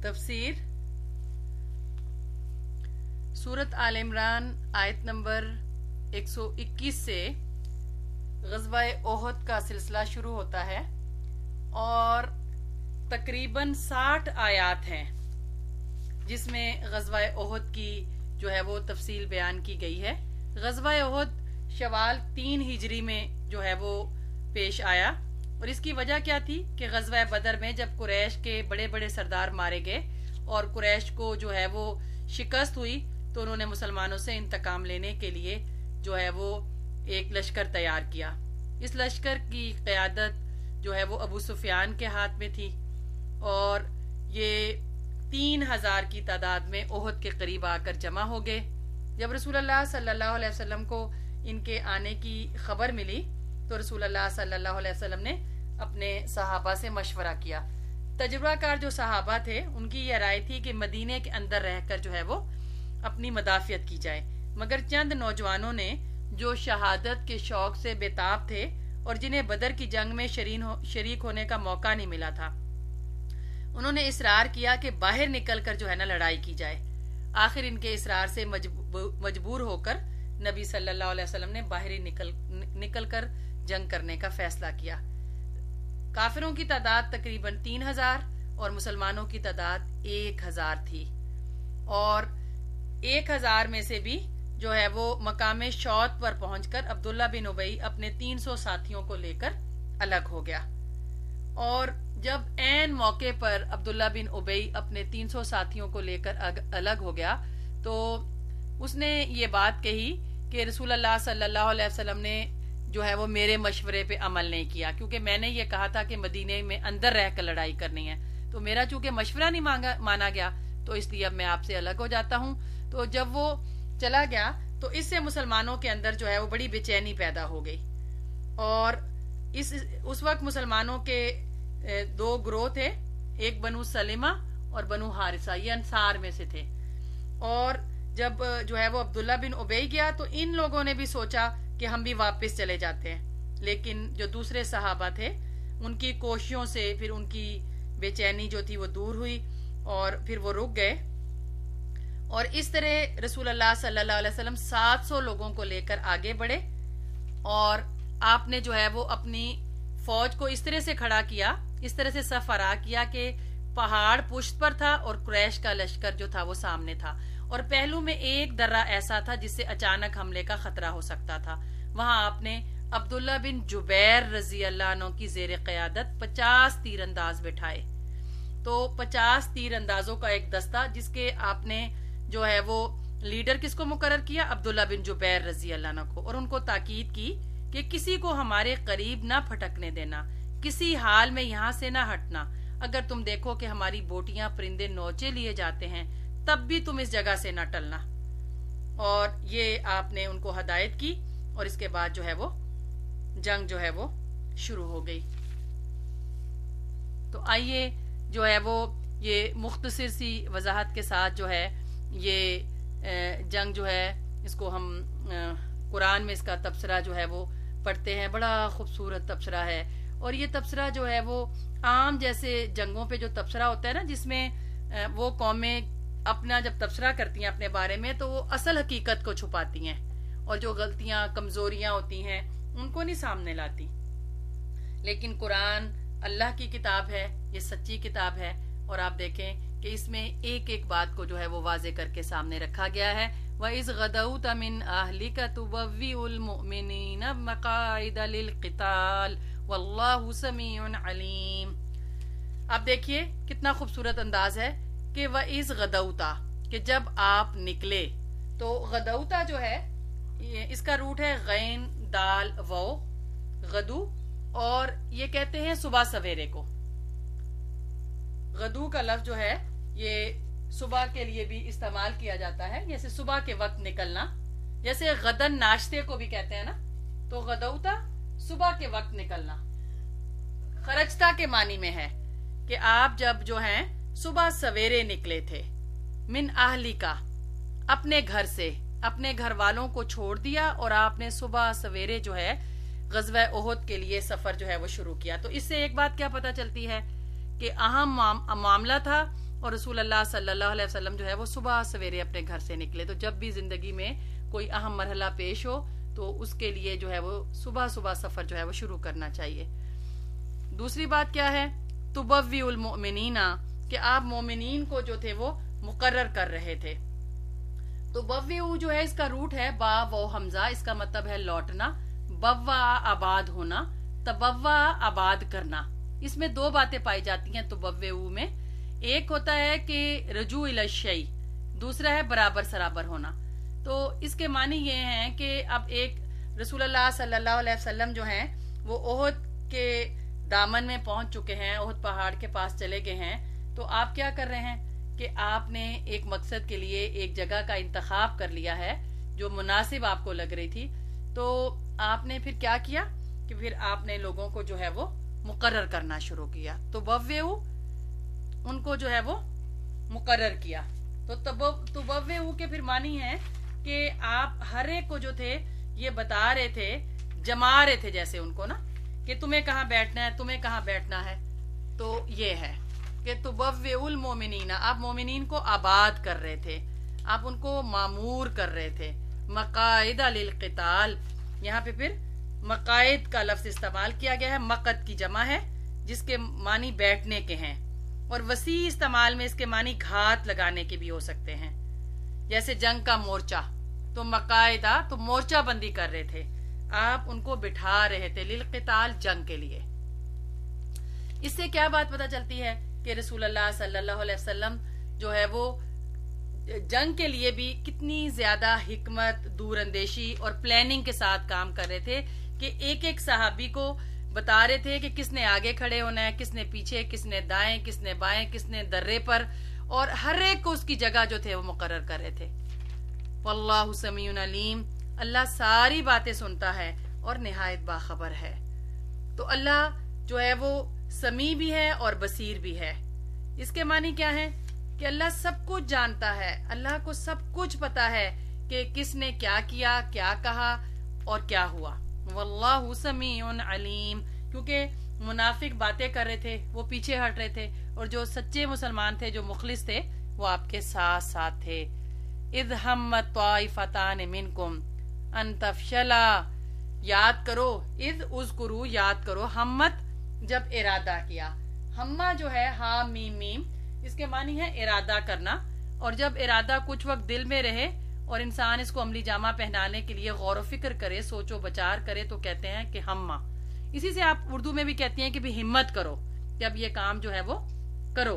تفسیر سورت آل عمران آیت نمبر 121 سے غزوہ احد کا سلسلہ شروع ہوتا ہے اور تقریباً 60 آیات ہیں جس میں غزوہ احد کی جو ہے وہ تفصیل بیان کی گئی ہے۔ غزوہ احد شوال 3 ہجری میں جو ہے وہ پیش آیا اور اس کی وجہ کیا تھی کہ غزوہ بدر میں جب قریش کے بڑے بڑے سردار مارے گئے اور قریش کو جو ہے وہ شکست ہوئی تو انہوں نے مسلمانوں سے انتقام لینے کے لیے جو ہے وہ ایک لشکر تیار کیا۔ اس لشکر کی قیادت جو ہے وہ ابو سفیان کے ہاتھ میں تھی اور یہ 3000 کی تعداد میں احد کے قریب آ کر جمع ہو گئے۔ جب رسول اللہ صلی اللہ علیہ وسلم کو ان کے آنے کی خبر ملی تو رسول اللہ صلی اللہ علیہ وسلم نے اپنے صحابہ سے مشورہ کیا۔ تجربہ کار جو صحابہ تھے ان کی یہ رائے تھی کہ مدینے کے اندر رہ کر جو ہے وہ اپنی مدافعت کی جائے، مگر چند نوجوانوں نے جو شہادت کے شوق سے بےتاب تھے اور جنہیں بدر کی جنگ میں شریک ہونے کا موقع نہیں ملا تھا، انہوں نے اصرار کیا کہ باہر نکل کر جو ہے نا لڑائی کی جائے۔ آخر ان کے اصرار سے مجبور ہو کر نبی صلی اللہ علیہ وسلم نے باہر ہی نکل کر جنگ کرنے کا فیصلہ کیا۔ کافروں کی تعداد تقریباً 3000 اور مسلمانوں کی تعداد 1000 تھی اور 1000 میں سے بھی جو ہے وہ مقام شوط پر پہنچ کر عبداللہ بن ابی اپنے 300 ساتھیوں کو لے کر الگ ہو گیا۔ اور جب عین موقع پر عبداللہ بن ابی اپنے 300 ساتھیوں کو لے کر الگ ہو گیا تو اس نے یہ بات کہی کہ رسول اللہ صلی اللہ علیہ وسلم نے جو ہے وہ میرے مشورے پہ عمل نہیں کیا، کیونکہ میں نے یہ کہا تھا کہ مدینے میں اندر رہ کر لڑائی کرنی ہے، تو میرا چونکہ مشورہ نہیں مانا گیا تو اس لیے اب میں آپ سے الگ ہو جاتا ہوں۔ تو جب وہ چلا گیا تو اس سے مسلمانوں کے اندر جو ہے وہ بڑی بے چینی پیدا ہو گئی اور اس وقت مسلمانوں کے 2 گروہ تھے، ایک بنو سلمہ اور بنو حارثہ، یہ انصار میں سے تھے۔ اور جب جو ہے وہ عبداللہ بن ابی گیا تو ان لوگوں نے بھی سوچا کہ ہم بھی واپس چلے جاتے ہیں، لیکن جو دوسرے صحابہ تھے ان کی کوششوں سے پھر ان کی بے چینی جو تھی وہ دور ہوئی اور پھر وہ رک گئے اور اس طرح رسول اللہ صلی اللہ علیہ وسلم 700 لوگوں کو لے کر آگے بڑھے اور آپ نے جو ہے وہ اپنی فوج کو اس طرح سے کھڑا کیا، اس طرح سے صف آرا کیا کہ پہاڑ پشت پر تھا اور قریش کا لشکر جو تھا وہ سامنے تھا اور پہلو میں ایک درہ ایسا تھا جس سے اچانک حملے کا خطرہ ہو سکتا تھا۔ وہاں آپ نے عبداللہ بن جبیر رضی اللہ عنہ کی زیر قیادت 50 تیر انداز بٹھائے، تو 50 تیر اندازوں کا ایک دستہ جس کے آپ نے جو ہے وہ لیڈر کس کو مقرر کیا؟ عبداللہ بن جبیر رضی اللہ عنہ کو، اور ان کو تاکید کی کہ کسی کو ہمارے قریب نہ پھٹکنے دینا، کسی حال میں یہاں سے نہ ہٹنا، اگر تم دیکھو کہ ہماری بوٹیاں پرندے نوچے لیے جاتے ہیں تب بھی تم اس جگہ سے نہ ٹلنا۔ اور یہ آپ نے ان کو ہدایت کی اور اس کے بعد جو ہے وہ جنگ جو ہے وہ شروع ہو گئی۔ تو آئیے جو ہے وہ یہ مختصر سی وضاحت کے ساتھ جو ہے یہ جنگ جو ہے اس کو ہم قرآن میں اس کا تبصرہ جو ہے وہ پڑھتے ہیں، بڑا خوبصورت تبصرہ ہے اور یہ تبصرہ جو ہے وہ عام جیسے جنگوں پہ جو تبصرہ ہوتا ہے نا جس میں وہ قومیں اپنا جب تبصرہ کرتی ہیں اپنے بارے میں تو وہ اصل حقیقت کو چھپاتی ہیں اور جو غلطیاں کمزوریاں ہوتی ہیں ان کو نہیں سامنے لاتی، لیکن قرآن اللہ کی کتاب ہے، یہ سچی کتاب ہے اور آپ دیکھیں کہ اس میں ایک ایک بات کو جو ہے وہ واضح کر کے سامنے رکھا گیا ہے۔ وَإِذْ غَدَوْتَ مِنْ أَهْلِكَ تُبَوِّئُ الْمُؤْمِنِينَ مَقَاعِدَ لِلْقِتَالِ وَاللَّهُ سَمِيعٌ عَلِيمٌ۔ اب دیکھیے کتنا خوبصورت انداز ہے کہ وَإِذْ غَدَوْتَ کہ جب آپ نکلے، تو غدوتا جو ہے اس کا روٹ ہے غین دال وو غدو، اور یہ کہتے ہیں صبح سویرے کو۔ غدو کا لفظ جو ہے یہ صبح کے لیے بھی استعمال کیا جاتا ہے، جیسے صبح کے وقت نکلنا، جیسے غدن ناشتے کو بھی کہتے ہیں نا، تو غدوتا صبح کے وقت نکلنا۔ خرجتا کے معنی میں ہے کہ آپ جب جو ہیں صبح سویرے نکلے تھے، من اہلی کا اپنے گھر سے، اپنے گھر والوں کو چھوڑ دیا اور آپ نے صبح سویرے جو ہے غزوہ احد کے لیے سفر جو ہے وہ شروع کیا۔ تو اس سے ایک بات کیا پتہ چلتی ہے کہ اہم معاملہ تھا اور رسول اللہ صلی اللہ علیہ وسلم جو ہے وہ صبح سویرے اپنے گھر سے نکلے. تو جب بھی زندگی میں کوئی اہم مرحلہ پیش ہو تو اس کے لیے جو ہے وہ صبح صبح سفر جو ہے وہ شروع کرنا چاہیے. دوسری بات کیا ہے؟ تبوی المؤمنین، کہ آپ مومنین کو جو تھے وہ مقرر کر رہے تھے. تو بوّ جو ہے اس کا روٹ ہے با و حمزہ، اس کا مطلب ہے لوٹنا. بوا آباد ہونا، تبوا آباد کرنا. اس میں دو باتیں پائی جاتی ہیں تبوّ میں. ایک ہوتا ہے کہ رجوع الی الشیء، دوسرا ہے برابر سرابر ہونا. تو اس کے معنی یہ ہیں کہ اب ایک رسول اللہ صلی اللہ علیہ وسلم جو ہیں وہ احد کے دامن میں پہنچ چکے ہیں، احد پہاڑ کے پاس چلے گئے ہیں. تو آپ کیا کر رہے ہیں کہ آپ نے ایک مقصد کے لیے ایک جگہ کا انتخاب کر لیا ہے جو مناسب آپ کو لگ رہی تھی. تو آپ نے پھر کیا کیا کہ پھر آپ نے لوگوں کو جو ہے وہ مقرر کرنا شروع کیا. تو بوّ ان کو جو ہے وہ مقرر کیا. تو تبوّ کے پھر معنی ہے کہ آپ ہر ایک کو جو تھے یہ بتا رہے تھے، جما رہے تھے جیسے ان کو نا، کہ تمہیں کہاں بیٹھنا ہے، تمہیں کہاں بیٹھنا ہے. تو یہ ہے کہ تبوّ المؤمنین، آپ مومنین کو آباد کر رہے تھے، آپ ان کو معمور کر رہے تھے. مقاعد للقتال، یہاں پہ پھر مقاعد کا لفظ استعمال کیا گیا ہے. مقعد کی جمع ہے جس کے معنی بیٹھنے کے ہیں، اور وسیع استعمال میں اس کے معنی گھات لگانے کے بھی ہو سکتے ہیں. جیسے جنگ کا مورچہ، تو مقاعدہ تو مورچہ بندی کر رہے تھے، آپ ان کو بٹھا رہے تھے للقتال، جنگ کے لیے. اس سے کیا بات پتہ چلتی ہے کہ رسول اللہ صلی اللہ علیہ وسلم جو ہے وہ جنگ کے لیے بھی کتنی زیادہ حکمت، دور اندیشی اور پلاننگ کے ساتھ کام کر رہے تھے کہ ایک ایک صحابی کو بتا رہے تھے کہ کس نے آگے کھڑے ہونا ہے، کس نے پیچھے، کس نے دائیں، کس نے بائیں، کس نے درے پر، اور ہر ایک کو اس کی جگہ جو تھے وہ مقرر کر رہے تھے. واللہ سمیع علیم، اللہ ساری باتیں سنتا ہے اور نہایت باخبر ہے. تو اللہ جو ہے وہ سمیع بھی ہے اور بصیر بھی ہے. اس کے معنی کیا ہے کہ اللہ سب کچھ جانتا ہے، اللہ کو سب کچھ پتا ہے کہ کس نے کیا کیا، کیا کہا اور کیا ہوا. واللہ سمیع علیم، کیونکہ منافق باتیں کر رہے تھے، وہ پیچھے ہٹ رہے تھے، اور جو سچے مسلمان تھے، جو مخلص تھے، وہ آپ کے ساتھ ساتھ تھے. اذ ہمت طائفتان منکم ان تفشلا، یاد کرو، اذ اذکرو، یاد کرو، ہمت جب ارادہ کیا. ہمہ جو ہے ہا میم میم، اس کے معنی ہے ارادہ کرنا. اور جب ارادہ کچھ وقت دل میں رہے اور انسان اس کو عملی جامہ پہنانے کے لیے غور و فکر کرے، سوچ و بچار کرے، تو کہتے ہیں کہ ہمہ. اسی سے آپ اردو میں بھی کہتی ہیں کہ بھی ہمت کرو، جب یہ کام جو ہے وہ کرو.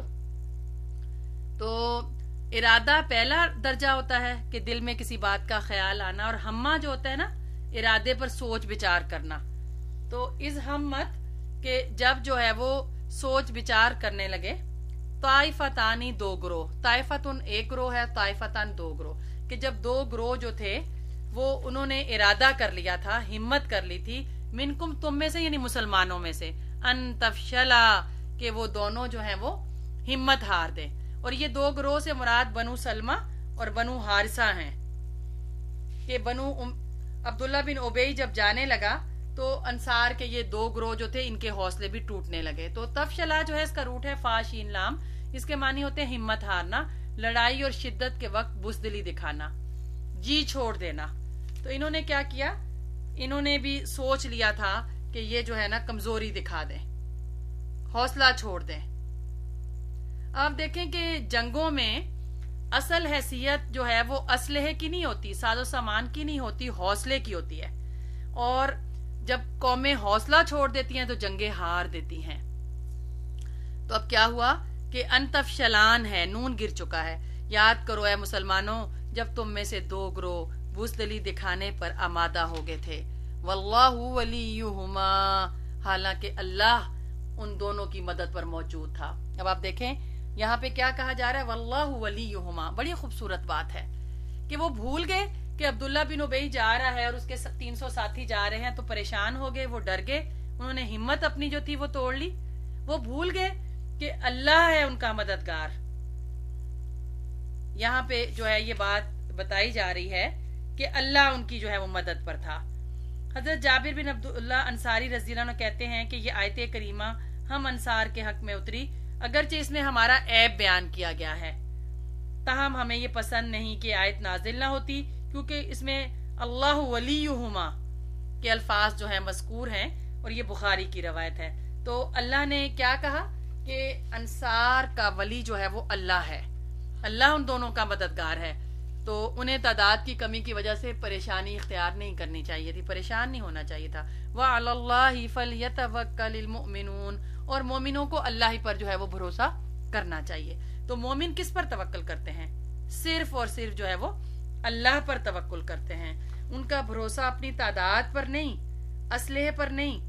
تو ارادہ پہلا درجہ ہوتا ہے کہ دل میں کسی بات کا خیال آنا، اور ہمہ جو ہوتا ہے نا، ارادے پر سوچ بچار کرنا. تو اس ہمت کہ جب جو ہے وہ سوچ بچار کرنے لگے، طائفتانی، دو گروہ، طائفتن ایک گروہ ہے، طائفتان دو گروہ، کہ جب دو گروہ جو تھے وہ انہوں نے ارادہ کر لیا تھا، ہمت کر لی تھی، منکم تم میں سے، یعنی مسلمانوں میں سے، ان تفشلا، کہ وہ دونوں جو ہیں وہ ہمت ہار دیں. اور یہ دو گروہ سے مراد بنو سلمہ اور بنو حارثہ ہیں. کہ بنو عبداللہ بن ابی جب جانے لگا تو انصار کے یہ دو گروہ جو تھے، ان کے حوصلے بھی ٹوٹنے لگے. تو تفشلا جو ہے اس کا روٹ ہے فا شین لام، اس کے معنی ہوتے ہیں ہمت ہارنا، لڑائی اور شدت کے وقت بزدلی دکھانا، جی چھوڑ دینا. تو انہوں نے کیا کیا؟ انہوں نے بھی سوچ لیا تھا کہ یہ جو ہے نا کمزوری دکھا دیں، حوصلہ چھوڑ دیں. آپ دیکھیں کہ جنگوں میں اصل حیثیت جو ہے وہ اسلحے کی نہیں ہوتی، ساز و سامان کی نہیں ہوتی، حوصلے کی ہوتی ہے. اور جب قومیں حوصلہ چھوڑ دیتی ہیں تو جنگیں ہار دیتی ہیں. تو اب کیا ہوا کہ انتفشلان ہے، نون گر چکا ہے. یاد کرو اے مسلمانوں، جب تم میں سے دو گروہ بزدلی دکھانے پر آمادہ ہو گئے تھے. واللہ ولیہما، حالانکہ اللہ ان دونوں کی مدد پر موجود تھا. اب آپ دیکھیں یہاں پہ کیا کہا جا رہا ہے، واللہ ولیہما. بڑی خوبصورت بات ہے کہ وہ بھول گئے کہ عبداللہ بن ابی جا رہا ہے اور اس کے 300 ساتھی جا رہے ہیں، تو پریشان ہو گئے، وہ ڈر گئے، انہوں نے ہمت اپنی جو تھی وہ توڑ لی. وہ بھول گئے کہ اللہ ہے ان کا مددگار. یہاں پہ جو ہے یہ بات بتائی جا رہی ہے کہ اللہ ان کی جو ہے وہ مدد پر تھا. حضرت جابر بن عبداللہ انصاری رضی اللہ عنہ کہتے ہیں کہ یہ آیت کریمہ ہم انصار کے حق میں اتری اگرچہ اس میں ہمارا عیب بیان کیا گیا ہے، تاہم ہمیں یہ پسند نہیں کہ آیت نازل نہ ہوتی، کیونکہ اس میں اللہ ولیہما کے الفاظ جو ہیں مذکور ہیں، اور یہ بخاری کی روایت ہے۔ تو اللہ نے کیا کہا کہ انصار کا ولی جو ہے وہ اللہ ہے، اللہ ان دونوں کا مددگار ہے۔ تو انہیں تعداد کی کمی کی وجہ سے پریشانی اختیار نہیں کرنی چاہیے تھی، پریشان نہیں ہونا چاہیے تھا۔ وَعَلَى اللَّهِ فَلْيَتَوَكَّلِ الْمُؤْمِنُونَ، اور مومنوں کو اللہ ہی پر جو ہے وہ بھروسہ کرنا چاہیے۔ تو مومن کس پر توکل کرتے ہیں؟ صرف اور صرف جو ہے وہ اللہ پر توکل کرتے ہیں۔ ان کا بھروسہ اپنی تعداد پر نہیں، اسلحے پر نہیں،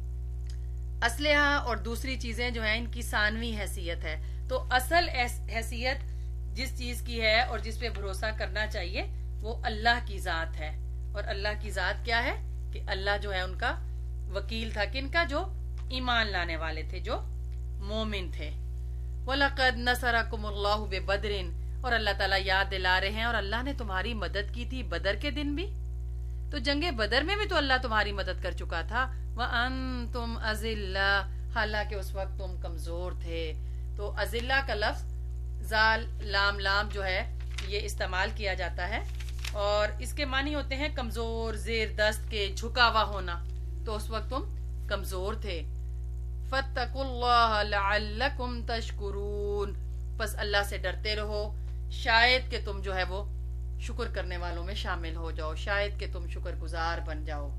اسلحہ اور دوسری چیزیں جو ہیں ان کی ثانوی حیثیت ہے۔ تو اصل حیثیت جس چیز کی ہے اور جس پہ بھروسہ کرنا چاہیے وہ اللہ کی ذات ہے، اور اللہ کی ذات کیا ہے کہ اللہ جو ہے ان کا وکیل تھا، کن کا؟ جو ایمان لانے والے تھے، جو مومن تھے۔ وَلَقَدْ نَصَرَكُمُ اللَّهُ بِبَدْرٍ، اور اللہ تعالیٰ یاد دلا رہے ہیں اور اللہ نے تمہاری مدد کی تھی بدر کے دن بھی، تو جنگ بدر میں بھی تو اللہ تمہاری مدد کر چکا تھا۔ وَأَنْتُمْ أَذِلَّةٌ، حالانکہ اس وقت تم کمزور تھے۔ تو اذلہ کا لفظ زال لام لام جو ہے یہ استعمال کیا جاتا ہے، اور اس کے معنی ہوتے ہیں کمزور، زیر دست کے، جھکا ہوا ہونا۔ تو اس وقت تم کمزور تھے۔ فَاتَّقُوا اللَّهَ لَعَلَّكُمْ تَشْكُرُونَ، پس اللہ سے ڈرتے رہو، شاید کہ تم جو ہے وہ شکر کرنے والوں میں شامل ہو جاؤ، شاید کہ تم شکر گزار بن جاؤ۔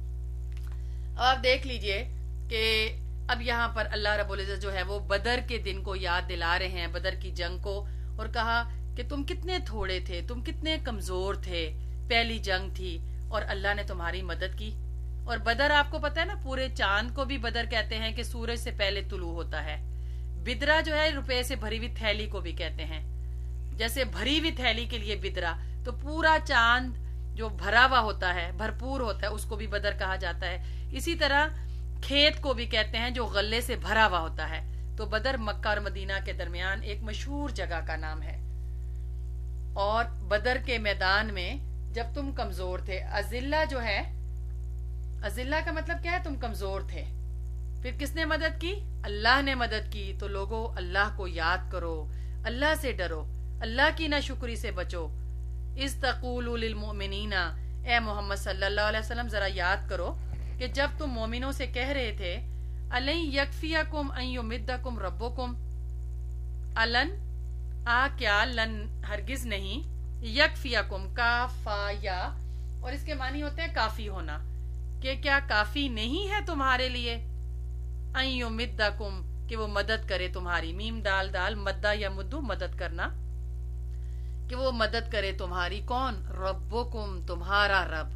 اب آپ دیکھ لیجئے کہ اب یہاں پر اللہ رب العزت جو ہے وہ بدر کے دن کو یاد دلا رہے ہیں، بدر کی جنگ کو، اور کہا کہ تم کتنے تھوڑے تھے، تم کتنے کمزور تھے، پہلی جنگ تھی اور اللہ نے تمہاری مدد کی۔ اور بدر آپ کو پتہ ہے نا، پورے چاند کو بھی بدر کہتے ہیں کہ سورج سے پہلے طلوع ہوتا ہے۔ بدرا جو ہے روپے سے بھری ہوئی تھیلی کو بھی کہتے ہیں، جیسے بھری ہوئی تھیلی کے لیے بدرا، تو پورا چاند جو بھرا ہوا ہوتا ہے، بھرپور ہوتا ہے، اس کو بھی بدر کہا جاتا ہے۔ اسی طرح کھیت کو بھی کہتے ہیں جو غلے سے بھرا ہوا ہوتا ہے۔ تو بدر مکہ اور مدینہ کے درمیان ایک مشہور جگہ کا نام ہے۔ اور بدر کے میدان میں جب تم کمزور تھے، اذلہ جو ہے، اذلہ کا مطلب کیا ہے؟ تم کمزور تھے، پھر کس نے مدد کی؟ اللہ نے مدد کی۔ تو لوگوں اللہ کو یاد کرو، اللہ سے ڈرو، اللہ کی ناشکری سے بچو۔ اذ تقولوا للمؤمنین، اے محمد صلی اللہ علیہ وسلم ذرا یاد کرو کہ جب تم مومنوں سے کہہ رہے تھے الن یکفیکم ان یمدکم ربکم، الن کیا، لن ہرگز نہیں، یکفیکم کافا یا، اور اس کے معنی ہوتے ہیں کافی ہونا، کہ کیا کافی نہیں ہے تمہارے لیے، ان یمدکم کہ وہ مدد کرے تمہاری، میم دال دال مدہ یا مدو مدد کرنا، کہ وہ مدد کرے تمہاری، کون؟ ربکم تمہارا رب۔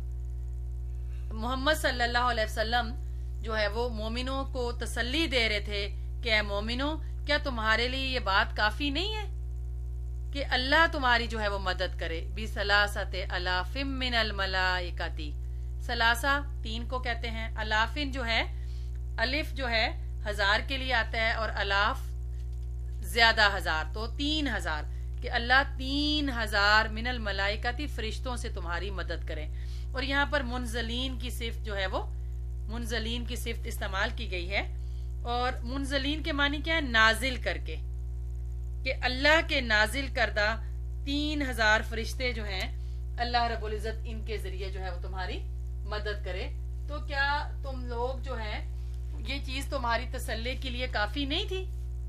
محمد صلی اللہ علیہ وسلم جو ہے وہ مومنوں کو تسلی دے رہے تھے کہ اے مومنوں، کیا تمہارے لیے یہ بات کافی نہیں ہے کہ اللہ تمہاری جو ہے وہ مدد کرے؟ بِثَلَاثَةِ آلَافٍ مِّنَ الْمَلَائِكَةِ، ثلاثہ تین کو کہتے ہیں، الافن جو ہے، الف جو ہے ہزار کے لیے آتا ہے، اور الاف زیادہ ہزار، تو 3000، کہ اللہ 3000 من الملائکتی فرشتوں سے تمہاری مدد کرے۔ اور یہاں پر منزلین کی صفت جو ہے وہ منزلین کی صفت استعمال کی گئی ہے، اور منزلین کے معنی کیا ہے؟ نازل کر کے، کہ اللہ کے نازل کردہ 3000 فرشتے جو ہیں اللہ رب العزت ان کے ذریعے جو ہے وہ تمہاری مدد کرے۔ تو کیا تم لوگ جو ہیں یہ چیز تمہاری تسلی کے لیے کافی نہیں تھی؟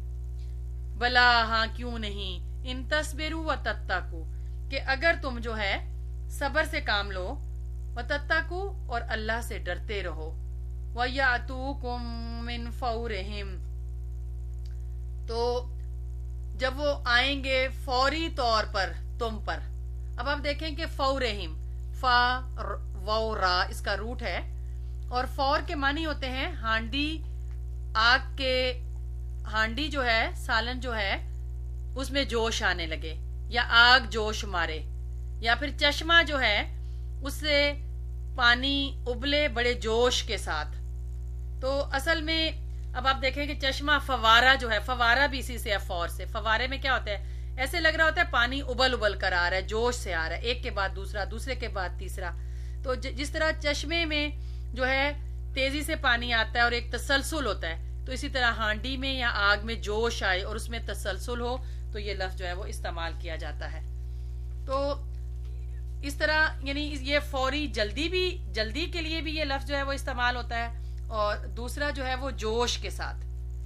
بلا، ہاں کیوں نہیں، ان تصبروا وتتقوا، کہ اگر تم جو ہے صبر سے کام لو، وتتقوا اور اللہ سے ڈرتے رہو، وَيَأْتُوكُم مِّن فَوْرِهِمْ، تو جب وہ آئیں گے فوری طور پر تم پر۔ اب آپ دیکھیں کہ فورہم، فا و را اس کا روٹ ہے، اور فور کے معنی ہوتے ہیں ہانڈی، آگ کے، ہانڈی جو ہے، سالن جو ہے اس میں جوش آنے لگے، یا آگ جوش مارے، یا پھر چشمہ جو ہے اس سے پانی ابلے بڑے جوش کے ساتھ۔ تو اصل میں اب آپ دیکھیں کہ چشمہ، فوارہ جو ہے، فوارہ بھی اسی سے ہے، فور سے۔ فوارے میں کیا ہوتا ہے؟ ایسے لگ رہا ہوتا ہے پانی ابل ابل کر آ رہا ہے، جوش سے آ رہا ہے، ایک کے بعد دوسرا، دوسرے کے بعد تیسرا۔ تو جس طرح چشمے میں جو ہے تیزی سے پانی آتا ہے اور ایک تسلسل ہوتا ہے، تو اسی طرح ہانڈی میں یا آگ میں جوش آئے اور اس میں تسلسل ہو تو یہ لفظ جو ہے وہ استعمال کیا جاتا ہے. تو اس طرح یعنی یہ فوری جلدی کے لیے بھی یہ لفظ جو ہے وہ استعمال ہوتا ہے. اور دوسرا جو ہے وہ جوش کے ساتھ.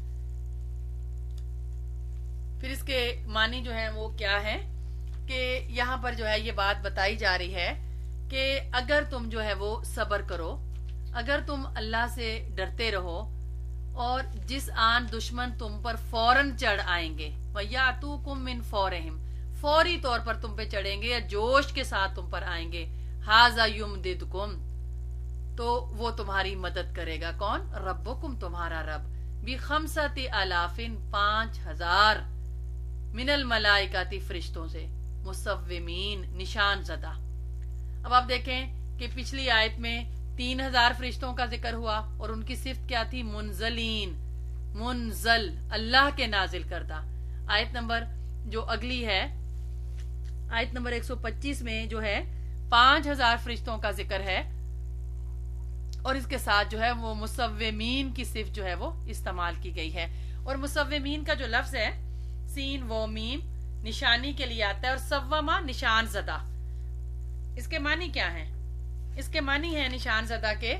پھر اس کے معنی جو ہے وہ کیا ہے کہ یہاں پر جو ہے یہ بات بتائی جا رہی ہے کہ اگر تم جو ہے وہ صبر کرو، اگر تم اللہ سے ڈرتے رہو اور جس آن دشمن تم پر فوراً چڑھ آئیں گے وَيَأْتُوكُم مِّن فَوْرِهِمْ، فوری طور پر تم پہ چڑھیں گے یا جوش کے ساتھ تم پر آئیں گے، ہَذَا يُمْدِدْكُم، تو وہ تمہاری مدد کرے گا. کون؟ ربکم، تمہارا رب. بِخَمْسَةِ آلَافٍ، 5000 من الملائکاتی، فرشتوں سے، مصومین، نشان زدہ. اب آپ دیکھیں کہ پچھلی آیت میں 3000 فرشتوں کا ذکر ہوا اور ان کی صفت کیا تھی؟ منزلین، منزل، اللہ کے نازل کردہ. آیت نمبر جو اگلی ہے، آیت نمبر 125 میں جو ہے 5000 فرشتوں کا ذکر ہے اور اس کے ساتھ جو ہے وہ مصومین کی صفت جو ہے وہ استعمال کی گئی ہے. اور مصومین کا جو لفظ ہے سین و میم نشانی کے لیے آتا ہے اور سوما نشان زدہ. اس کے معنی کیا ہیں؟ اس کے معنی ہے نشان زدہ کے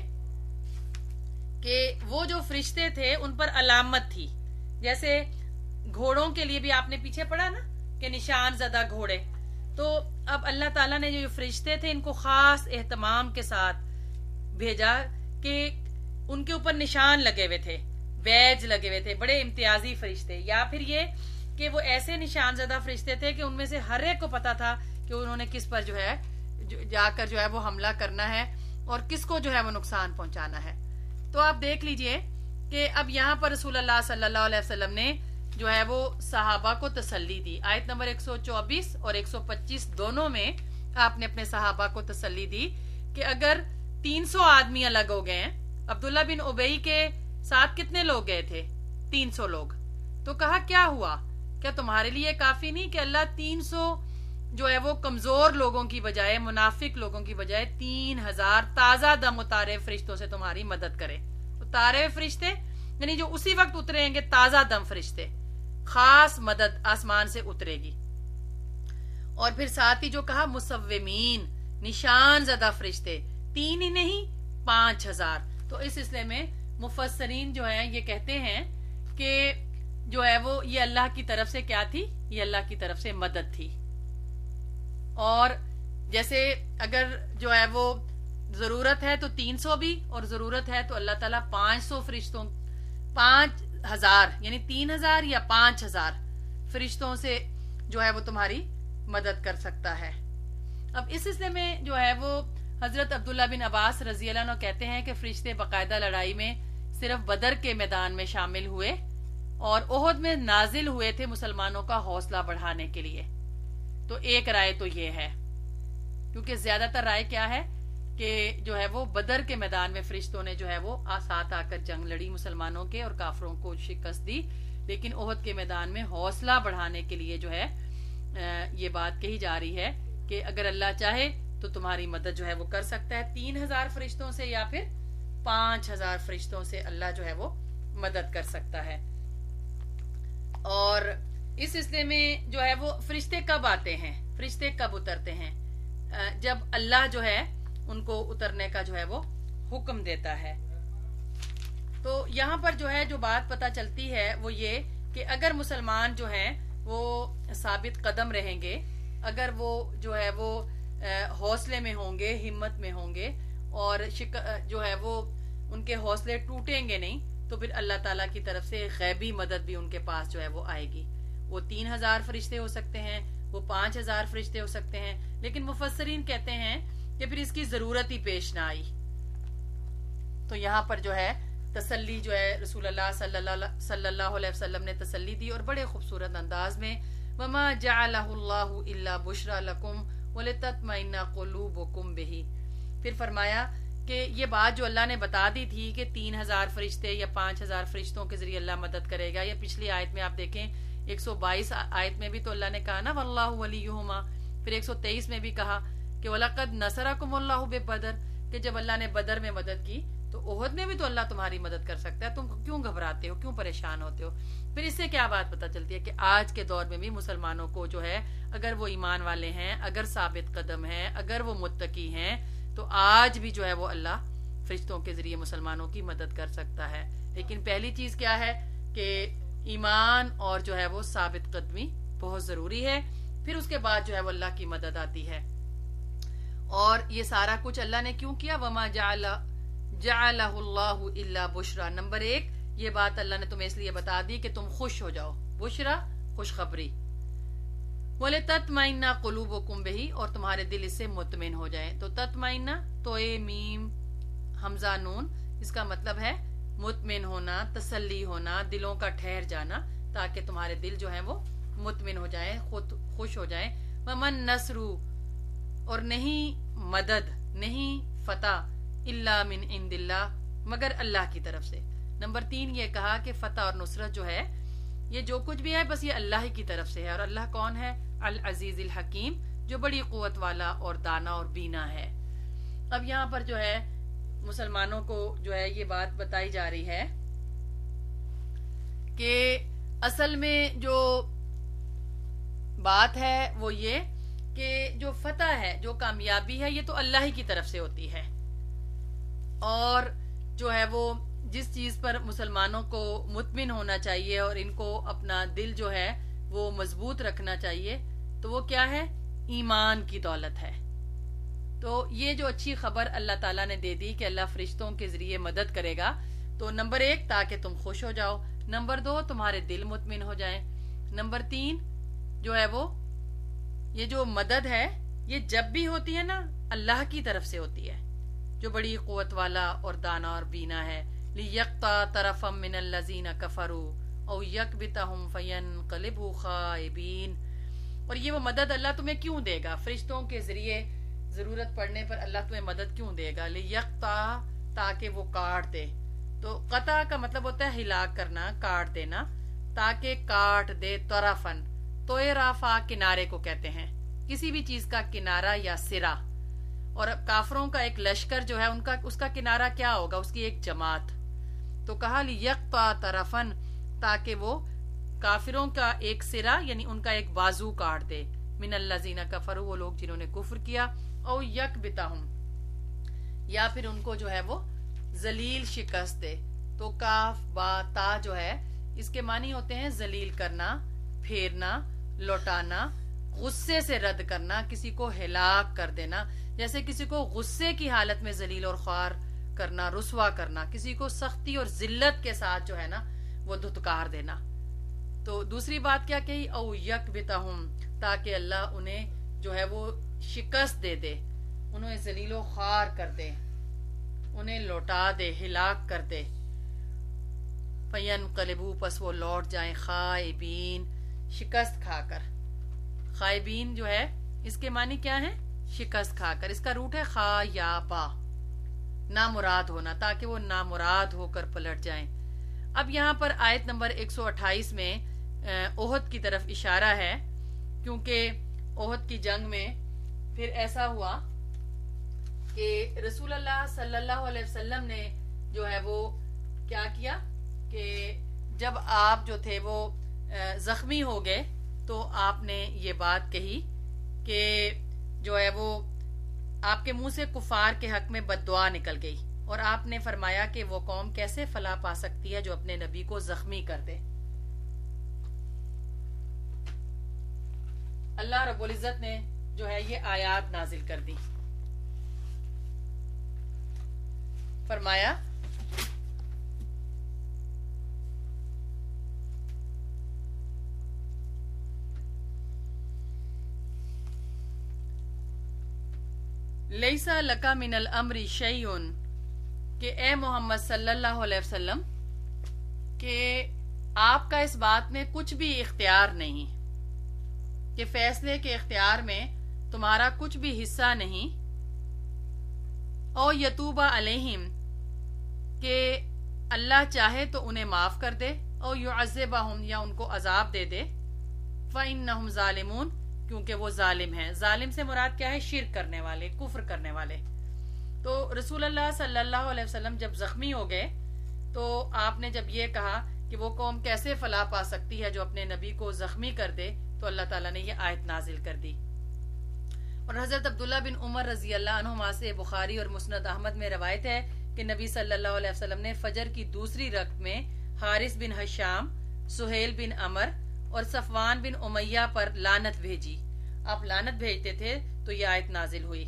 کہ وہ جو فرشتے تھے ان پر علامت تھی. جیسے گھوڑوں کے لیے بھی آپ نے پیچھے پڑھا نا کہ نشان زدہ گھوڑے. تو اب اللہ تعالیٰ نے جو فرشتے تھے ان کو خاص اہتمام کے ساتھ بھیجا کہ ان کے اوپر نشان لگے ہوئے تھے، بیج لگے ہوئے تھے، بڑے امتیازی فرشتے. یا پھر یہ کہ وہ ایسے نشان زدہ فرشتے تھے کہ ان میں سے ہر ایک کو پتا تھا کہ انہوں نے کس پر جو ہے جا کر جو ہے وہ حملہ کرنا ہے اور کس کو جو ہے وہ نقصان پہنچانا ہے. تو آپ دیکھ لیجئے کہ اب یہاں پر رسول اللہ صلی اللہ علیہ وسلم نے جو ہے وہ صحابہ کو تسلی دی. آیت نمبر 124 اور 125 دونوں میں آپ نے اپنے صحابہ کو تسلی دی کہ اگر 300 آدمی الگ ہو گئے ہیں، عبداللہ بن ابئی کے ساتھ کتنے لوگ گئے تھے؟ 300 لوگ. تو کہا کیا ہوا؟ کیا تمہارے لیے کافی نہیں کہ اللہ 300 جو ہے وہ کمزور لوگوں کی بجائے، منافق لوگوں کی بجائے 3000 تازہ دم اتارے فرشتوں سے تمہاری مدد کرے؟ اتارے فرشتے یعنی جو اسی وقت اتریں گے، تازہ دم فرشتے، خاص مدد آسمان سے اترے گی. اور پھر ساتھ ہی جو کہا مصومین، نشان زدہ فرشتے، 3 ہی نہیں 5000. تو اس سلسلے میں مفسرین جو ہیں یہ کہتے ہیں کہ جو ہے وہ یہ اللہ کی طرف سے کیا تھی؟ یہ اللہ کی طرف سے مدد تھی. اور جیسے اگر جو ہے وہ ضرورت ہے تو 300 بھی، اور ضرورت ہے تو اللہ تعالیٰ 500 فرشتوں، 5000 یعنی 3000 یا 5000 فرشتوں سے جو ہے وہ تمہاری مدد کر سکتا ہے. اب اس سلسلے میں جو ہے وہ حضرت عبداللہ بن عباس رضی اللہ عنہ کہتے ہیں کہ فرشتے باقاعدہ لڑائی میں صرف بدر کے میدان میں شامل ہوئے اور احد میں نازل ہوئے تھے مسلمانوں کا حوصلہ بڑھانے کے لیے. تو ایک رائے تو یہ ہے، کیونکہ زیادہ تر رائے کیا ہے کہ جو ہے وہ بدر کے میدان میں فرشتوں نے جو ہے وہ ساتھ آ کر جنگ لڑی مسلمانوں کے اور کافروں کو شکست دی، لیکن احد کے میدان میں حوصلہ بڑھانے کے لیے جو ہے یہ بات کہی جا رہی ہے کہ اگر اللہ چاہے تو تمہاری مدد جو ہے وہ کر سکتا ہے. 3000 فرشتوں سے یا پھر 5000 فرشتوں سے اللہ جو ہے وہ مدد کر سکتا ہے. اور اس سلسلے میں جو ہے وہ فرشتے کب آتے ہیں، فرشتے کب اترتے ہیں؟ جب اللہ جو ہے ان کو اترنے کا جو ہے وہ حکم دیتا ہے. تو یہاں پر جو ہے جو بات پتہ چلتی ہے وہ یہ کہ اگر مسلمان جو ہیں وہ ثابت قدم رہیں گے، اگر وہ جو ہے وہ حوصلے میں ہوں گے، ہمت میں ہوں گے اور جو ہے وہ ان کے حوصلے ٹوٹیں گے نہیں، تو پھر اللہ تعالیٰ کی طرف سے غیبی مدد بھی ان کے پاس جو ہے وہ آئے گی. وہ 3000 فرشتے ہو سکتے ہیں، وہ 5000 فرشتے ہو سکتے ہیں، لیکن مفسرین کہتے ہیں کہ پھر اس کی ضرورت ہی پیش نہ آئی. تو یہاں پر جو ہے تسلی جو ہے رسول اللہ صلی اللہ علیہ وسلم نے تسلی دی اور بڑے خوبصورت انداز میں وَمَا جَعَلَهُ اللَّهُ إِلَّا بُشْرَى لَكُمْ وَلِتَطْمَئِنَّ قُلُوبُكُمْ بِهِ. پھر فرمایا کہ یہ بات جو اللہ نے بتا دی تھی کہ 3000 فرشتے یا 5000 فرشتوں کے ذریعے اللہ مدد کرے گا، یا پچھلی آیت میں آپ دیکھیں 122 آیت میں بھی تو اللہ نے کہا نا وَاللَّهُ وَلِيُّهُمَا، پھر 123 میں بھی کہا کہ وَلَقَدْ نَصَرَكُمُ اللَّهُ بِبَدْرٍ، کہ جب اللہ نے بدر میں مدد کی تو احد میں بھی تو اللہ تمہاری مدد کر سکتا ہے، تم کیوں گھبراتے ہو، کیوں پریشان ہوتے ہو؟ پھر اس سے کیا بات پتہ چلتی ہے کہ آج کے دور میں بھی مسلمانوں کو جو ہے، اگر وہ ایمان والے ہیں، اگر ثابت قدم ہیں، اگر وہ متقی ہیں، تو آج بھی جو ہے وہ اللہ فرشتوں کے ذریعے مسلمانوں کی مدد کر سکتا ہے۔ لیکن پہلی چیز کیا ہے کہ ایمان اور جو ہے وہ ثابت قدمی بہت ضروری ہے، پھر اس کے بعد جو ہے وہ اللہ کی مدد آتی ہے۔ اور یہ سارا کچھ اللہ نے کیوں کیا؟ وما جعلہ اللہ الا بشرا۔ نمبر 1، یہ بات اللہ نے تمہیں اس لیے بتا دی کہ تم خوش ہو جاؤ، بشرا خوشخبری، وَلِتَطْمَئِنَّ قُلُوبُكُمْ بِهِ، اور تمہارے دل اس سے مطمئن ہو جائیں۔ تو تطمئنہ، تو میم حمزہ نون، اس کا مطلب ہے مطمئن ہونا، تسلی ہونا، دلوں کا ٹھہر جانا، تاکہ تمہارے دل جو ہیں وہ مطمئن ہو جائیں، خود خوش ہو جائیں۔ وَمَن نَّصْرُ، اور نہیں مدد، نہیں فتح، الا من عند اللہ، مگر اللہ کی طرف سے۔ نمبر 3 یہ کہا کہ فتح اور نصرت جو ہے، یہ جو کچھ بھی ہے بس یہ اللہ کی طرف سے ہے۔ اور اللہ کون ہے؟ العزیز الحکیم، جو بڑی قوت والا اور دانا اور بینا ہے۔ اب یہاں پر جو ہے مسلمانوں کو جو ہے یہ بات بتائی جا رہی ہے کہ اصل میں جو بات ہے وہ یہ کہ جو فتح ہے، جو کامیابی ہے، یہ تو اللہ ہی کی طرف سے ہوتی ہے۔ اور جو ہے وہ جس چیز پر مسلمانوں کو مطمئن ہونا چاہیے اور ان کو اپنا دل جو ہے وہ مضبوط رکھنا چاہیے، تو وہ کیا ہے؟ ایمان کی دولت ہے۔ تو یہ جو اچھی خبر اللہ تعالیٰ نے دے دی کہ اللہ فرشتوں کے ذریعے مدد کرے گا، تو نمبر 1 تاکہ تم خوش ہو جاؤ، نمبر 2 تمہارے دل مطمئن ہو جائیں، نمبر 3 جو ہے وہ یہ جو مدد ہے یہ جب بھی ہوتی ہے نا اللہ کی طرف سے ہوتی ہے، جو بڑی قوت والا اور دانا اور بینا ہے۔ لِيَقْطَعَ طَرَفًا مِّنَ الَّذِينَ كَفَرُوا أَوْ يَكْبِتَهُمْ فَيَنقَلِبُوا خَائِبِينَ۔ اور یہ وہ مدد اللہ تمہیں کیوں دے گا؟ فرشتوں کے ذریعے ضرورت پڑنے پر اللہ تمہیں مدد کیوں دے گا؟ لِيَقْطَعَ، تاکہ وہ کاٹ دے۔ تو قطع کا مطلب ہوتا ہے ہلاک کرنا، کاٹ دینا، تاکہ کاٹ دے۔ طرفن، تو رافا کنارے کو کہتے ہیں، کسی بھی چیز کا کنارہ یا سرا۔ اور کافروں کا ایک لشکر جو ہے اس کا کنارہ کیا ہوگا؟ اس کی ایک جماعت۔ تو کہا لیقطع طرفن، تاکہ وہ کافروں کا ایک سرا یعنی ان کا ایک بازو کاٹ دے، من الذین کفروا، وہ لوگ جنہوں نے کفر کیا، او یکبتہم، یا پھر ان کو جو ہے وہ ذلیل شکست دے۔ تو کاف با تا جو ہے اس کے معنی ہوتے ہیں ذلیل کرنا، پھیرنا، لوٹانا، غصے سے رد کرنا، کسی کو ہلاک کر دینا، جیسے کسی کو غصے کی حالت میں ذلیل اور خوار کرنا، رسوا کرنا، کسی کو سختی اور ذلت کے ساتھ جو ہے نا وہ دھتکار دینا۔ تو دوسری بات کیا کہی؟ او یکبتہم، تاکہ اللہ انہیں جو ہے وہ شکست دے دے، انہیں ذلیل و خوار کر دے، انہیں لوٹا دے، ہلاک کر دے۔ فینقلبوا، پس وہ لوٹ جائیں، خائبین، شکست کھا کر۔ خائبین جو ہے اس کے معنی کیا ہے؟ شکست کھا کر۔ اس کا روٹ ہے خا یا با، نامراد ہونا، تاکہ وہ نامراد ہو کر پلٹ جائیں۔ اب یہاں پر آیت نمبر 128 میں احد کی طرف اشارہ ہے، کیونکہ احد کی جنگ میں پھر ایسا ہوا کہ رسول اللہ صلی اللہ علیہ وسلم نے جو ہے وہ کیا کیا کہ جب آپ جو تھے وہ زخمی ہو گئے تو آپ نے یہ بات کہی کہ جو ہے وہ آپ کے منہ سے کفار کے حق میں بد دعا نکل گئی، اور آپ نے فرمایا کہ وہ قوم کیسے فلاح پا سکتی ہے جو اپنے نبی کو زخمی کر دے۔ اللہ رب العزت نے جو ہے یہ آیات نازل کر دی، فرمایا لیسا لکا من الامر شیئن، کہ اے محمد صلی اللہ علیہ وسلم کہ آپ کا اس بات میں کچھ بھی اختیار نہیں، کہ فیصلے کے اختیار میں تمہارا کچھ بھی حصہ نہیں۔ او یتوبہ علیہم، کہ اللہ چاہے تو انہیں معاف کر دے، او یعذبہم، یا ان کو عذاب دے دے، فإنہم ظالمون، کیونکہ وہ ظالم ہیں۔ ظالم سے مراد کیا ہے؟ شرک کرنے والے، کفر کرنے والے۔ تو رسول اللہ صلی اللہ علیہ وسلم جب زخمی ہو گئے تو آپ نے جب یہ کہا کہ وہ قوم کیسے فلاح پا سکتی ہے جو اپنے نبی کو زخمی کر دے، تو اللہ تعالیٰ نے یہ آیت نازل کر دی۔ اور حضرت عبداللہ بن عمر رضی اللہ عنہما سے بخاری اور مسند احمد میں روایت ہے کہ نبی صلی اللہ علیہ وسلم نے فجر کی دوسری رکعت میں حارث بن حشام، سہیل بن عمر اور صفوان بن امیہ پر لعنت بھیجی۔ آپ لعنت بھیجتے تھے تو یہ آیت نازل ہوئی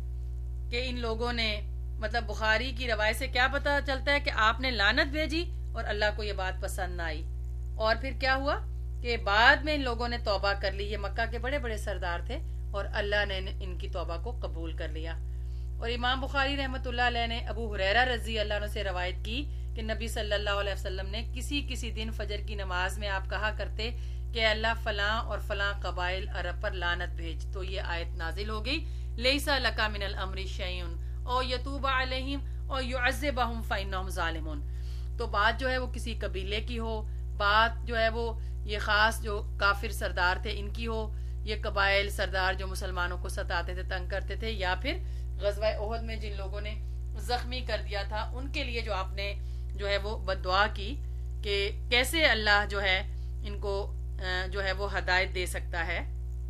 کہ ان لوگوں نے، مطلب بخاری کی روایت سے کیا پتہ چلتا ہے کہ آپ نے لعنت بھیجی اور اللہ کو یہ بات پسند نہ آئی۔ اور پھر کیا ہوا کہ بعد میں ان لوگوں نے توبہ کر لی۔ یہ مکہ کے بڑے بڑے سردار تھے اور اللہ نے ان کی توبہ کو قبول کر لیا۔ اور امام بخاری رحمۃ اللہ علیہ نے ابو ہریرہ رضی اللہ عنہ سے روایت کی کہ نبی صلی اللہ علیہ وسلم نے کسی دن فجر کی نماز میں آپ کہا کرتے کہ اللہ فلاں اور فلاں قبائل عرب پر لعنت بھیج، تو یہ آیت نازل ہو گئی، لیسا لک من الامر شیء او یتوب علیہم او یعذبہم فانہم ظالمون۔ تو بات جو ہے وہ کسی قبیلے کی ہو، بات جو ہے وہ یہ خاص جو کافر سردار تھے ان کی ہو، یہ قبائل سردار جو مسلمانوں کو ستاتے تھے، تنگ کرتے تھے، یا پھر غزوہ احد میں جن لوگوں نے زخمی کر دیا تھا ان کے لیے جو آپ نے جو ہے وہ بد دعا کی کہ کیسے اللہ جو ہے ان کو جو ہے وہ ہدایت دے سکتا ہے،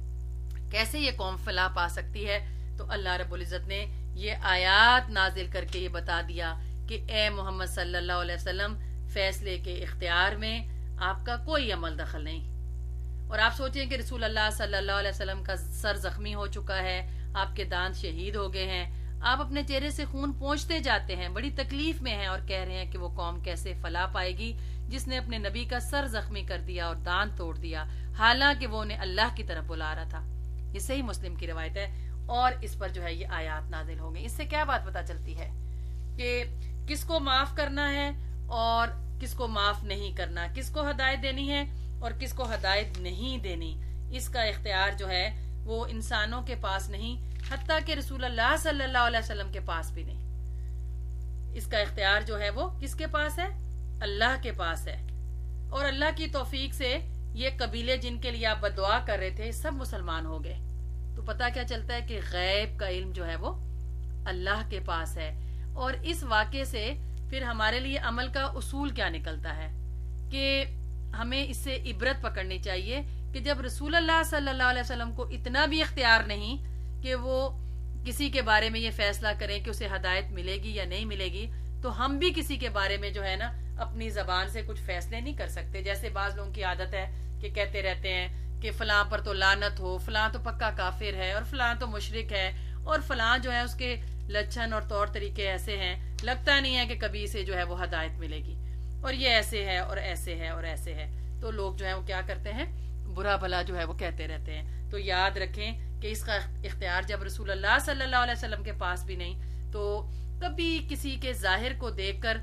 کیسے یہ قوم فلاح پا سکتی ہے، تو اللہ رب العزت نے یہ آیات نازل کر کے یہ بتا دیا کہ اے محمد صلی اللہ علیہ وسلم، فیصلے کے اختیار میں آپ کا کوئی عمل دخل نہیں۔ اور آپ سوچیں کہ رسول اللہ صلی اللہ علیہ وسلم کا سر زخمی ہو چکا ہے، آپ کے دانت شہید ہو گئے ہیں، آپ اپنے چہرے سے خون پونچھتے جاتے ہیں، بڑی تکلیف میں ہیں اور کہہ رہے ہیں کہ وہ قوم کیسے فلاح پائے گی جس نے اپنے نبی کا سر زخمی کر دیا اور دانت توڑ دیا، حالانکہ وہ انہیں اللہ کی طرف بلا رہا تھا۔ یہ صحیح مسلم کی روایت ہے اور اس پر جو ہے یہ آیات نازل ہو گئی۔ اس سے کیا بات پتہ چلتی ہے کہ کس کو معاف کرنا ہے اور کس کو معاف نہیں کرنا، کس کو ہدایت دینی ہے اور کس کو ہدایت نہیں دینی، اس کا اختیار جو ہے وہ انسانوں کے پاس نہیں، حتیٰ کہ رسول اللہ صلی اللہ علیہ وسلم کے پاس بھی نہیں۔ اس کا اختیار جو ہے وہ کس کے پاس ہے؟ اللہ کے پاس ہے۔ اور اللہ کی توفیق سے یہ قبیلے جن کے لیے آپ بد دعا کر رہے تھے سب مسلمان ہو گئے۔ تو پتہ کیا چلتا ہے کہ غیب کا علم جو ہے وہ اللہ کے پاس ہے۔ اور اس واقعے سے پھر ہمارے لیے عمل کا اصول کیا نکلتا ہے کہ ہمیں اس سے عبرت پکڑنی چاہیے کہ جب رسول اللہ صلی اللہ علیہ وسلم کو اتنا بھی اختیار نہیں کہ وہ کسی کے بارے میں یہ فیصلہ کریں کہ اسے ہدایت ملے گی یا نہیں ملے گی، تو ہم بھی کسی کے بارے میں جو ہے نا اپنی زبان سے کچھ فیصلے نہیں کر سکتے۔ جیسے بعض لوگوں کی عادت ہے کہ کہتے رہتے ہیں کہ فلاں پر تو لعنت ہو، فلاں تو پکا کافر ہے اور فلاں تو مشرک ہے اور فلاں جو ہے اس کے لچھن اور طور طریقے ایسے ہیں، لگتا نہیں ہے کہ کبھی اسے جو ہے وہ ہدایت ملے گی، اور یہ ایسے ہے اور ایسے ہے اور ایسے ہے۔ تو لوگ جو ہے وہ کیا کرتے ہیں، برا بھلا جو ہے وہ کہتے رہتے ہیں۔ تو یاد رکھیں کہ اس کا اختیار جب رسول اللہ صلی اللہ علیہ وسلم کے پاس بھی نہیں، تو کبھی کسی کے ظاہر کو دیکھ کر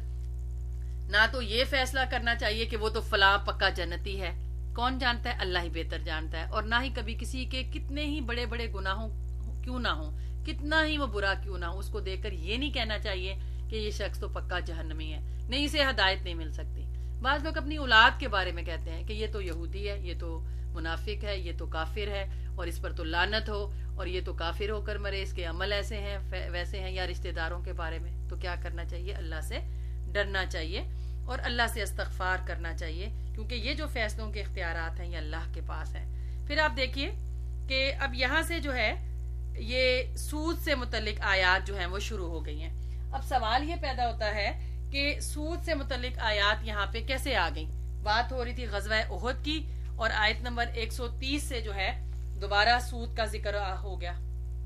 نہ تو یہ فیصلہ کرنا چاہیے کہ وہ تو فلاں پکا جنتی ہے، کون جانتا ہے، اللہ ہی بہتر جانتا ہے، اور نہ ہی کبھی کسی کے کتنے ہی بڑے بڑے گناہوں کیوں نہ ہوں، کتنا ہی وہ برا کیوں نہ ہو، اس کو دیکھ کر یہ نہیں کہنا چاہیے کہ یہ شخص تو پکا جہنمی ہے، نہیں اسے ہدایت نہیں مل سکتی۔ بعض لوگ اپنی اولاد کے بارے میں کہتے ہیں کہ یہ تو یہودی ہے، یہ تو منافق ہے، یہ تو کافر ہے اور اس پر تو لعنت ہو، اور یہ تو کافر ہو کر مرے، اس کے عمل ایسے ہیں ویسے ہیں، یا رشتہ داروں کے بارے میں۔ تو کیا کرنا چاہیے، اللہ سے ڈرنا چاہیے اور اللہ سے استغفار کرنا چاہیے، کیونکہ یہ جو فیصلوں کے اختیارات ہیں یہ اللہ کے پاس ہیں۔ پھر آپ دیکھیے کہ اب یہاں سے جو ہے یہ سود سے متعلق آیات جو ہیں وہ شروع ہو گئی ہیں۔ اب سوال یہ پیدا ہوتا ہے کہ سود سے متعلق آیات یہاں پہ کیسے آ گئیں؟ بات ہو رہی تھی غزوہ احد کی اور آیت نمبر 130 سے جو ہے دوبارہ سود کا ذکر ہو گیا،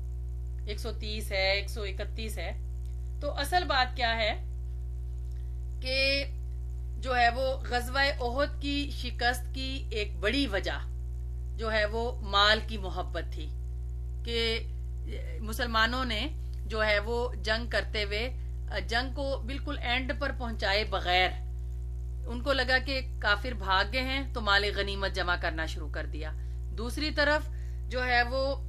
130 ہے، 131 ہے۔ تو اصل بات کیا ہے کہ جو ہے وہ غزوہ احد کی شکست کی ایک بڑی وجہ جو ہے وہ مال کی محبت تھی کہ مسلمانوں نے جو ہے وہ جنگ کرتے ہوئے جنگ کو بالکل اینڈ پر پہنچائے بغیر ان کو لگا کہ کافر بھاگ گئے ہیں تو مال غنیمت جمع کرنا شروع کر دیا۔ دوسری طرف جو ہے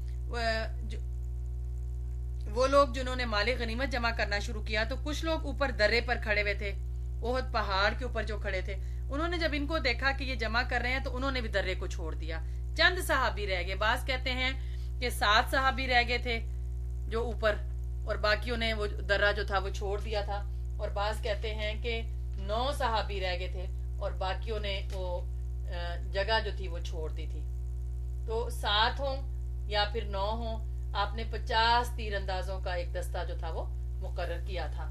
وہ لوگ جنہوں نے مال غنیمت جمع کرنا شروع کیا تو کچھ لوگ اوپر درے پر کھڑے ہوئے تھے، احد پہاڑ کے اوپر جو کھڑے تھے، انہوں نے جب ان کو دیکھا کہ یہ جمع کر رہے ہیں تو انہوں نے بھی درے کو چھوڑ دیا۔ چند صحابی رہ گئے، بعض کہتے ہیں کہ 7 صحابی رہ گئے تھے جو اوپر اور باقیوں نے وہ درہ جو تھا وہ چھوڑ دیا تھا، اور بعض کہتے ہیں کہ 9 صحابی رہ گئے تھے اور باقیوں نے وہ جگہ جو تھی وہ چھوڑ دی تھی۔ تو 7 ہوں یا پھر 9 ہوں، آپ نے 50 تیر اندازوں کا ایک دستہ جو تھا وہ مقرر کیا تھا۔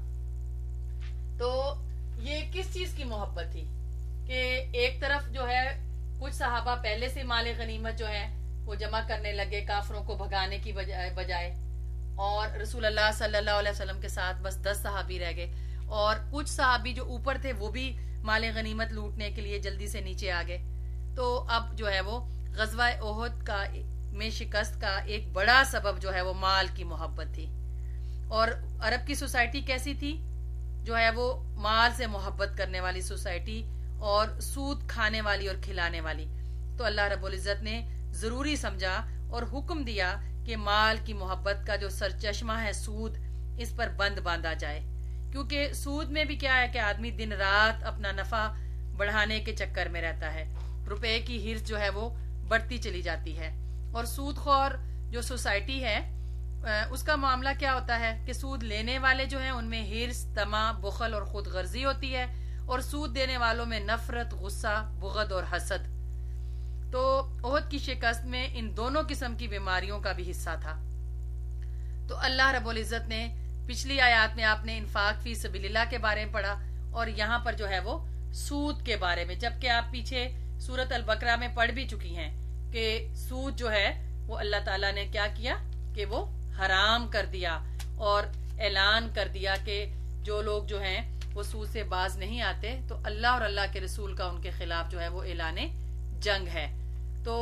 تو یہ کس چیز کی محبت تھی کہ ایک طرف جو ہے کچھ صحابہ پہلے سے مال غنیمت جو ہے وہ جمع کرنے لگے کافروں کو بھگانے کی بجائے، اور رسول اللہ صلی اللہ علیہ وسلم کے ساتھ بس 10 صحابی رہ گئے، اور کچھ صحابی جو اوپر تھے وہ بھی مال غنیمت لوٹنے کے لیے جلدی سے نیچے آ گئے۔ تو اب جو ہے وہ غزوہ احد میں شکست کا ایک بڑا سبب جو ہے وہ مال کی محبت تھی۔ اور عرب کی سوسائٹی کیسی تھی؟ جو ہے وہ مال سے محبت کرنے والی سوسائٹی اور سود کھانے والی اور کھلانے والی۔ تو اللہ رب العزت نے ضروری سمجھا اور حکم دیا کہ مال کی محبت کا جو سرچشمہ ہے سود، اس پر بند باندھا جائے، کیونکہ سود میں بھی کیا ہے کہ آدمی دن رات اپنا نفع بڑھانے کے چکر میں رہتا ہے، روپے کی ہرس جو ہے وہ بڑھتی چلی جاتی ہے۔ اور سود خور جو سوسائٹی ہے اس کا معاملہ کیا ہوتا ہے کہ سود لینے والے جو ہیں ان میں ہرس، طمع، بخل اور خود غرضی ہوتی ہے، اور سود دینے والوں میں نفرت، غصہ، بغض اور حسد۔ تو احد کی شکست میں ان دونوں قسم کی بیماریوں کا بھی حصہ تھا۔ تو اللہ رب العزت نے پچھلی آیات میں آپ نے انفاق فی سبیل اللہ کے بارے میں پڑھا، اور یہاں پر جو ہے وہ سود کے بارے میں، جبکہ آپ پیچھے سورت البقرہ میں پڑھ بھی چکی ہیں کہ سود جو ہے وہ اللہ تعالیٰ نے کیا کیا کہ وہ حرام کر دیا، اور اعلان کر دیا کہ جو لوگ جو ہیں وہ سود سے باز نہیں آتے تو اللہ اور اللہ کے رسول کا ان کے خلاف جو ہے وہ اعلان جنگ ہے۔ تو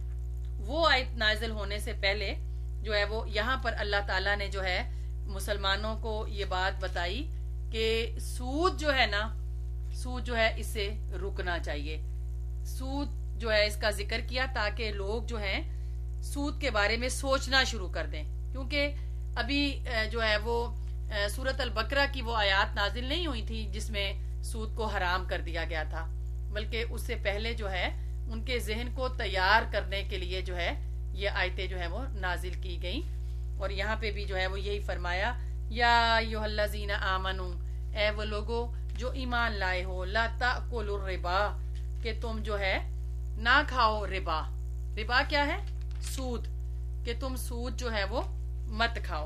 وہ آیت نازل ہونے سے پہلے جو ہے وہ یہاں پر اللہ تعالیٰ نے جو ہے مسلمانوں کو یہ بات بتائی کہ سود جو ہے نا، سود جو ہے اس سے رکنا چاہیے۔ سود جو ہے اس کا ذکر کیا تاکہ لوگ جو ہیں سود کے بارے میں سوچنا شروع کر دیں، کیونکہ ابھی جو ہے وہ سورت البقرہ کی وہ آیات نازل نہیں ہوئی تھی جس میں سود کو حرام کر دیا گیا تھا، بلکہ اس سے پہلے جو ہے ان کے ذہن کو تیار کرنے کے لیے جو ہے یہ آیتیں جو ہے وہ نازل کی گئیں۔ اور یہاں پہ بھی جو ہے وہ یہی فرمایا، یا ایھا الذین آمنو، اے وہ لوگو جو ایمان لائے ہو، لا تأکلوا الربا، کہ تم جو ہے نہ کھاؤ ربا۔ ربا کیا ہے؟ سود، کہ تم سود جو ہے وہ مت کھاؤ۔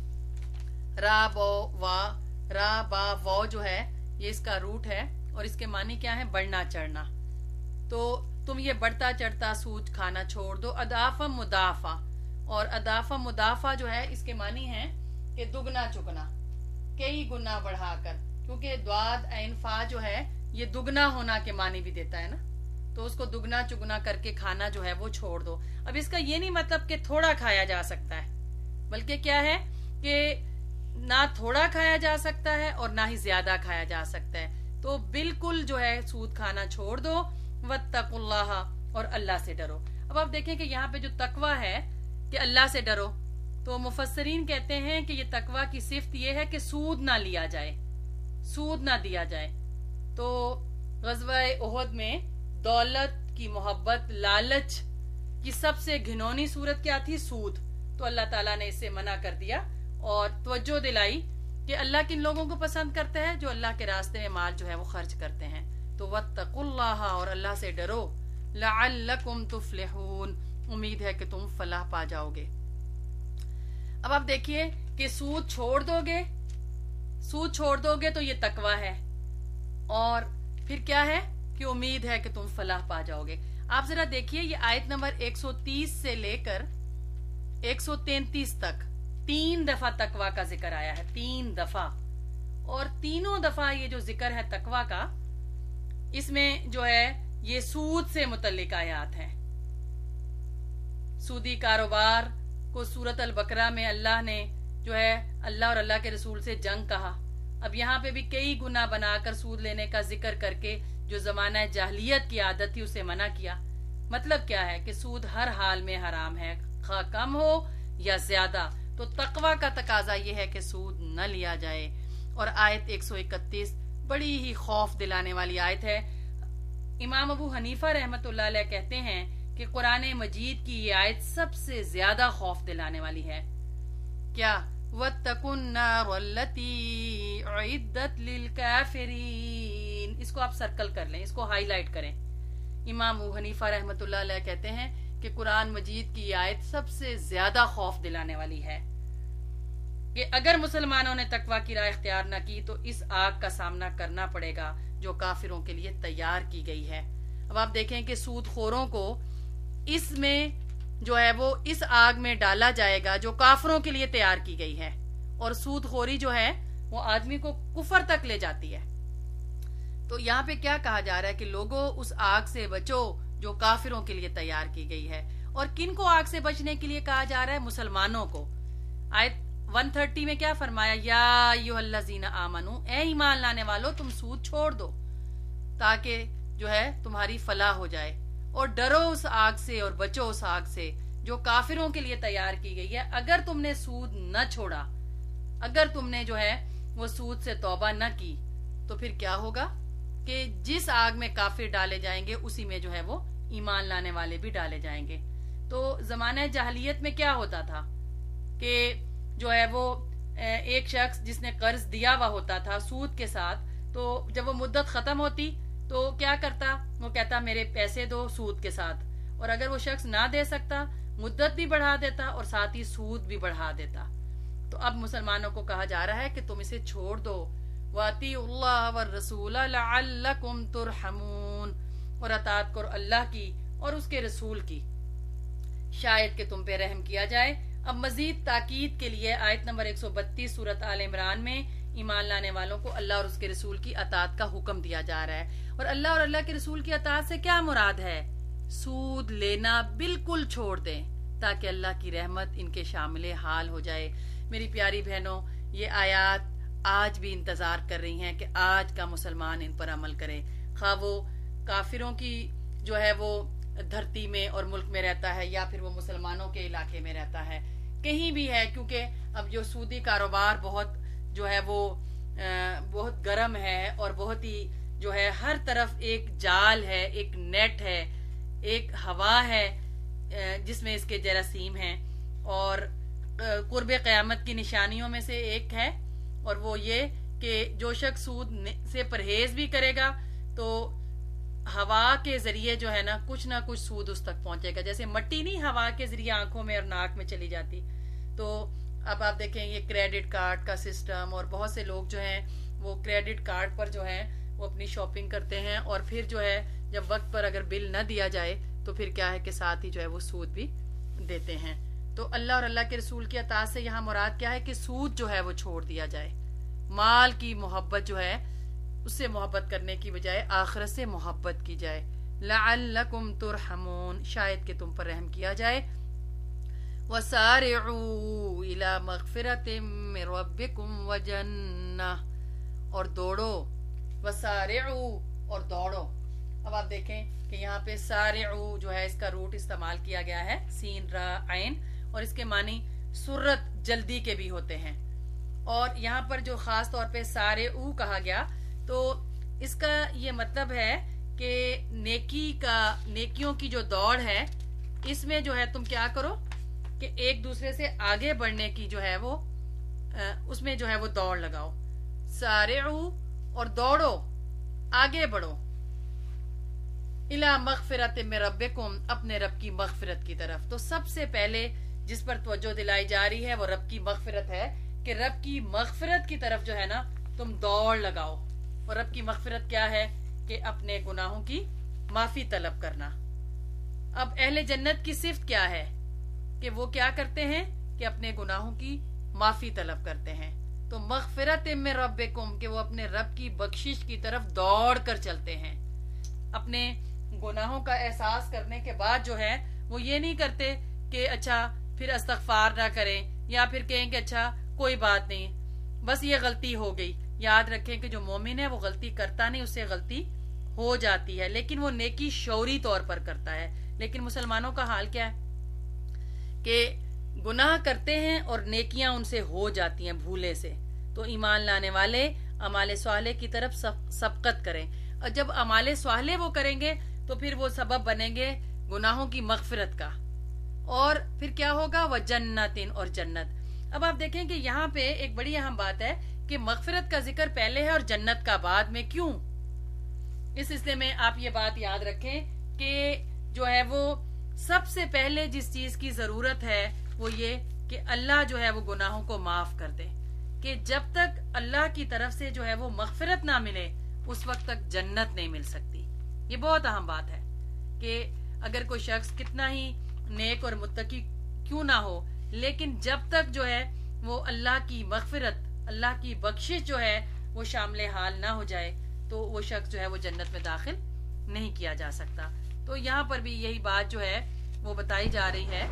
را با و جو ہے یہ اس کا روٹ ہے، اور اس کے معنی کیا ہے؟ بڑھنا چڑھنا۔ تو تم یہ بڑھتا چڑھتا سود کھانا چھوڑ دو، اضعافا مضاعفا، اور اضعافا مضاعفا جو ہے اس کے معنی ہے کہ دگنا چگنا، کئی گنا بڑھا کر، کیونکہ ضاد عین فا جو ہے یہ دگنا ہونا کے معنی بھی دیتا ہے نا، تو اس کو دگنا چگنا کر کے کھانا جو ہے وہ چھوڑ دو۔ اب اس کا یہ نہیں مطلب کہ تھوڑا کھایا جا سکتا ہے، بلکہ کیا ہے کہ نہ تھوڑا کھایا جا سکتا ہے اور نہ ہی زیادہ کھایا جا سکتا ہے۔ تو بالکل جو ہے سود کھانا چھوڑ دو، واتقوا اللہ، اور اللہ سے ڈرو۔ اب آپ دیکھیں کہ یہاں پہ جو تقوی ہے کہ اللہ سے ڈرو، تو مفسرین کہتے ہیں کہ یہ تقوی کی صفت یہ ہے کہ سود نہ لیا جائے، سود نہ دیا جائے۔ تو غزوہ احد میں دولت کی محبت، لالچ کی سب سے گھنونی صورت کیا تھی؟ سود۔ تو اللہ تعالیٰ نے اس سے منع کر دیا اور توجہ دلائی کہ اللہ کن لوگوں کو پسند کرتا ہے؟ جو اللہ کے راستے میں مال جو ہے وہ خرچ کرتے ہیں۔ تو واتقوا اللہ، اور اللہ سے ڈرو، لعلکم تفلحون، امید ہے کہ تم فلاح پا جاؤ گے۔ اب آپ دیکھیے کہ سود چھوڑ دو گے، سود چھوڑ دو گے تو یہ تقوی ہے، اور پھر کیا ہے کہ امید ہے کہ تم فلاح پا جاؤ گے۔ آپ ذرا دیکھیے یہ آیت نمبر 130 سے لے کر 133 تک 3 دفعہ تقوی کا ذکر آیا ہے، 3 دفعہ، اور تینوں دفعہ یہ جو ذکر ہے تقوی کا، اس میں جو ہے یہ سود سے متعلق آیات ہیں۔ سودی کاروبار کو سورت البقرہ میں اللہ نے جو ہے اللہ اور اللہ کے رسول سے جنگ کہا۔ اب یہاں پہ بھی کئی گنا بنا کر سود لینے کا ذکر کر کے جو زمانہ جاہلیت کی عادت تھی اسے منع کیا۔ مطلب کیا ہے کہ سود ہر حال میں حرام ہے، خواہ کم ہو یا زیادہ۔ تو تقوی کا تقاضا یہ ہے کہ سود نہ لیا جائے۔ اور آیت 131 بڑی ہی خوف دلانے والی آیت ہے۔ امام ابو حنیفہ رحمت اللہ علیہ کہتے ہیں کہ قرآن مجید کی یہ آیت سب سے زیادہ خوف دلانے والی ہے۔ کیا وَاتَّقُوا النَّارَ الَّتِي أُعِدَّتْ لِلْكَافِرِينَ، اس کو آپ سرکل کر لیں، اس کو ہائی لائٹ کریں۔ امام ابو حنیفہ رحمۃ اللہ علیہ کہتے ہیں کہ قرآن مجید کی آیت سب سے زیادہ خوف دلانے والی ہے کہ اگر مسلمانوں نے تقوی کی راہ اختیار نہ کی تو اس آگ کا سامنا کرنا پڑے گا جو کافروں کے لیے تیار کی گئی ہے۔ اب آپ دیکھیں کہ سود خوروں کو اس میں جو ہے وہ اس آگ میں ڈالا جائے گا جو کافروں کے لیے تیار کی گئی ہے، اور سود خوری جو ہے وہ آدمی کو کفر تک لے جاتی ہے۔ تو یہاں پہ کیا کہا جا رہا ہے کہ لوگوں اس آگ سے بچو جو کافروں کے لیے تیار کی گئی ہے۔ اور کن کو آگ سے بچنے کے لیے کہا جا رہا ہے؟ مسلمانوں کو۔ آیت 130 میں کیا فرمایا؟ یا ایھا الذین آمنو، اے ایمان لانے والو تم سود چھوڑ دو تاکہ جو ہے تمہاری فلاح ہو جائے، اور ڈرو اس آگ سے اور بچو اس آگ سے جو کافروں کے لیے تیار کی گئی ہے۔ اگر تم نے سود نہ چھوڑا، اگر تم نے جو ہے وہ سود سے توبہ نہ کی، تو پھر کیا ہوگا کہ جس آگ میں کافر ڈالے جائیں گے اسی میں جو ہے وہ ایمان لانے والے بھی ڈالے جائیں گے۔ تو زمانہ جاہلیت میں کیا ہوتا تھا کہ جو ہے وہ ایک شخص جس نے قرض دیا ہوا ہوتا تھا سود کے ساتھ، تو جب وہ مدت ختم ہوتی تو کیا کرتا؟ وہ کہتا میرے پیسے دو سود کے ساتھ، اور اگر وہ شخص نہ دے سکتا مدت بھی بڑھا دیتا اور ساتھ ہی سود بھی بڑھا دیتا۔ تو اب مسلمانوں کو کہا جا رہا ہے کہ تم اسے چھوڑ دو، وَأَطِیعُوا اللَّهَ وَالرَّسُولَ لَعَلَّکُمْ تُرْحَمُونَ، اور اطاعت کرو اللہ کی اور اس کے رسول کی شاید کہ تم پہ رحم کیا جائے۔ اب مزید تاکید کے لیے آیت نمبر 132 سورۃ آل عمران میں ایمان لانے والوں کو اللہ اور اس کے رسول کی اطاعت کا حکم دیا جا رہا ہے۔ اور اللہ اور اللہ کے رسول کی اطاعت سے کیا مراد ہے؟ سود لینا بالکل چھوڑ دیں تاکہ اللہ کی رحمت ان کے شامل حال ہو جائے۔ میری پیاری بہنوں، یہ آیات آج بھی انتظار کر رہی ہیں کہ آج کا مسلمان ان پر عمل کرے، خواہ وہ کافروں کی جو ہے وہ دھرتی میں اور ملک میں رہتا ہے یا پھر وہ مسلمانوں کے علاقے میں رہتا ہے، کہیں بھی ہے، کیونکہ اب جو سودی کاروبار بہت جو ہے وہ بہت گرم ہے اور بہت ہی جو ہے ہر طرف ایک جال ہے، ایک نیٹ ہے، ایک ہوا ہے جس میں اس کے جراثیم ہیں، اور قرب قیامت کی نشانیوں میں سے ایک ہے، اور وہ یہ کہ جو شخص سود سے پرہیز بھی کرے گا تو ہوا کے ذریعے جو ہے نا کچھ سود اس تک پہنچے گا، جیسے مٹی نہیں ہوا کے ذریعے آنکھوں میں اور ناک میں چلی جاتی۔ تو اب آپ دیکھیں یہ کریڈٹ کارڈ کا سسٹم، اور بہت سے لوگ جو ہیں وہ کریڈٹ کارڈ پر جو ہے وہ اپنی شاپنگ کرتے ہیں، اور پھر جو ہے جب وقت پر اگر بل نہ دیا جائے تو پھر کیا ہے کہ ساتھ ہی جو ہے وہ سود بھی دیتے ہیں۔ تو اللہ اور اللہ کے رسول کی اطاعت سے یہاں مراد کیا ہے کہ سود جو ہے وہ چھوڑ دیا جائے، مال کی محبت جو ہے اس سے محبت کرنے کی بجائے آخرت سے محبت کی جائے۔ لعلکم ترحمون، شاید کہ تم پر رحم کیا جائے۔ وسارعوا الی مغفرۃ من ربکم وجنہ، اور دوڑو، وسارعوا اور دوڑو۔ اب آپ دیکھیں کہ یہاں پہ سارعوا جو ہے اس کا روٹ استعمال کیا گیا ہے، سین را عین، اور اس کے معنی سرت جلدی کے بھی ہوتے ہیں۔ اور یہاں پر جو خاص طور پہ سارعوا کہا گیا تو اس کا یہ مطلب ہے کہ نیکیوں کی جو دوڑ ہے اس میں جو ہے تم کیا کرو کہ ایک دوسرے سے آگے بڑھنے کی جو ہے وہ اس میں جو ہے وہ دوڑ لگاؤ۔ سارعوا اور دوڑو، آگے بڑھو، الی مغفرۃ من ربکم، اپنے رب کی مغفرت کی طرف۔ تو سب سے پہلے جس پر توجہ دلائی جا رہی ہے وہ رب کی مغفرت ہے، کہ رب کی مغفرت کی طرف جو ہے نا تم دوڑ لگاؤ۔ اور رب کی مغفرت کیا ہے؟ کہ اپنے گناہوں کی معافی طلب کرنا۔ اب اہل جنت کی صفت کیا ہے؟ کہ وہ کیا کرتے ہیں کہ اپنے گناہوں کی معافی طلب کرتے ہیں۔ تو مغفرت من ربکم، کہ وہ اپنے رب کی بخشش کی طرف دوڑ کر چلتے ہیں۔ اپنے گناہوں کا احساس کرنے کے بعد جو ہے وہ یہ نہیں کرتے کہ اچھا پھر استغفار نہ کریں، یا پھر کہیں کہ اچھا کوئی بات نہیں بس یہ غلطی ہو گئی۔ یاد رکھیں کہ جو مومن ہے وہ غلطی کرتا نہیں، اس سے غلطی ہو جاتی ہے، لیکن وہ نیکی شعوری طور پر کرتا ہے۔ لیکن مسلمانوں کا حال کیا ہے کہ گناہ کرتے ہیں اور نیکیاں ان سے ہو جاتی ہیں بھولے سے۔ تو ایمان لانے والے اعمال صالح کی طرف سبقت کریں، اور جب اعمال صالح وہ کریں گے تو پھر وہ سبب بنیں گے گناہوں کی مغفرت کا۔ اور پھر کیا ہوگا؟ وہ جنت، اور جنت۔ اب آپ دیکھیں کہ یہاں پہ ایک بڑی اہم بات ہے کہ مغفرت کا ذکر پہلے ہے اور جنت کا بعد میں، کیوں؟ اس سلسلے میں آپ یہ بات یاد رکھیں کہ جو ہے وہ سب سے پہلے جس چیز کی ضرورت ہے وہ یہ کہ اللہ جو ہے وہ گناہوں کو معاف کر دے، کہ جب تک اللہ کی طرف سے جو ہے وہ مغفرت نہ ملے اس وقت تک جنت نہیں مل سکتی۔ یہ بہت اہم بات ہے کہ اگر کوئی شخص کتنا ہی نیک اور متقی کیوں نہ ہو، لیکن جب تک جو ہے وہ اللہ کی مغفرت، اللہ کی بخشش جو ہے وہ شامل حال نہ ہو جائے تو وہ شخص جو ہے وہ جنت میں داخل نہیں کیا جا سکتا۔ تو یہاں پر بھی یہی بات جو ہے وہ بتائی جا رہی ہے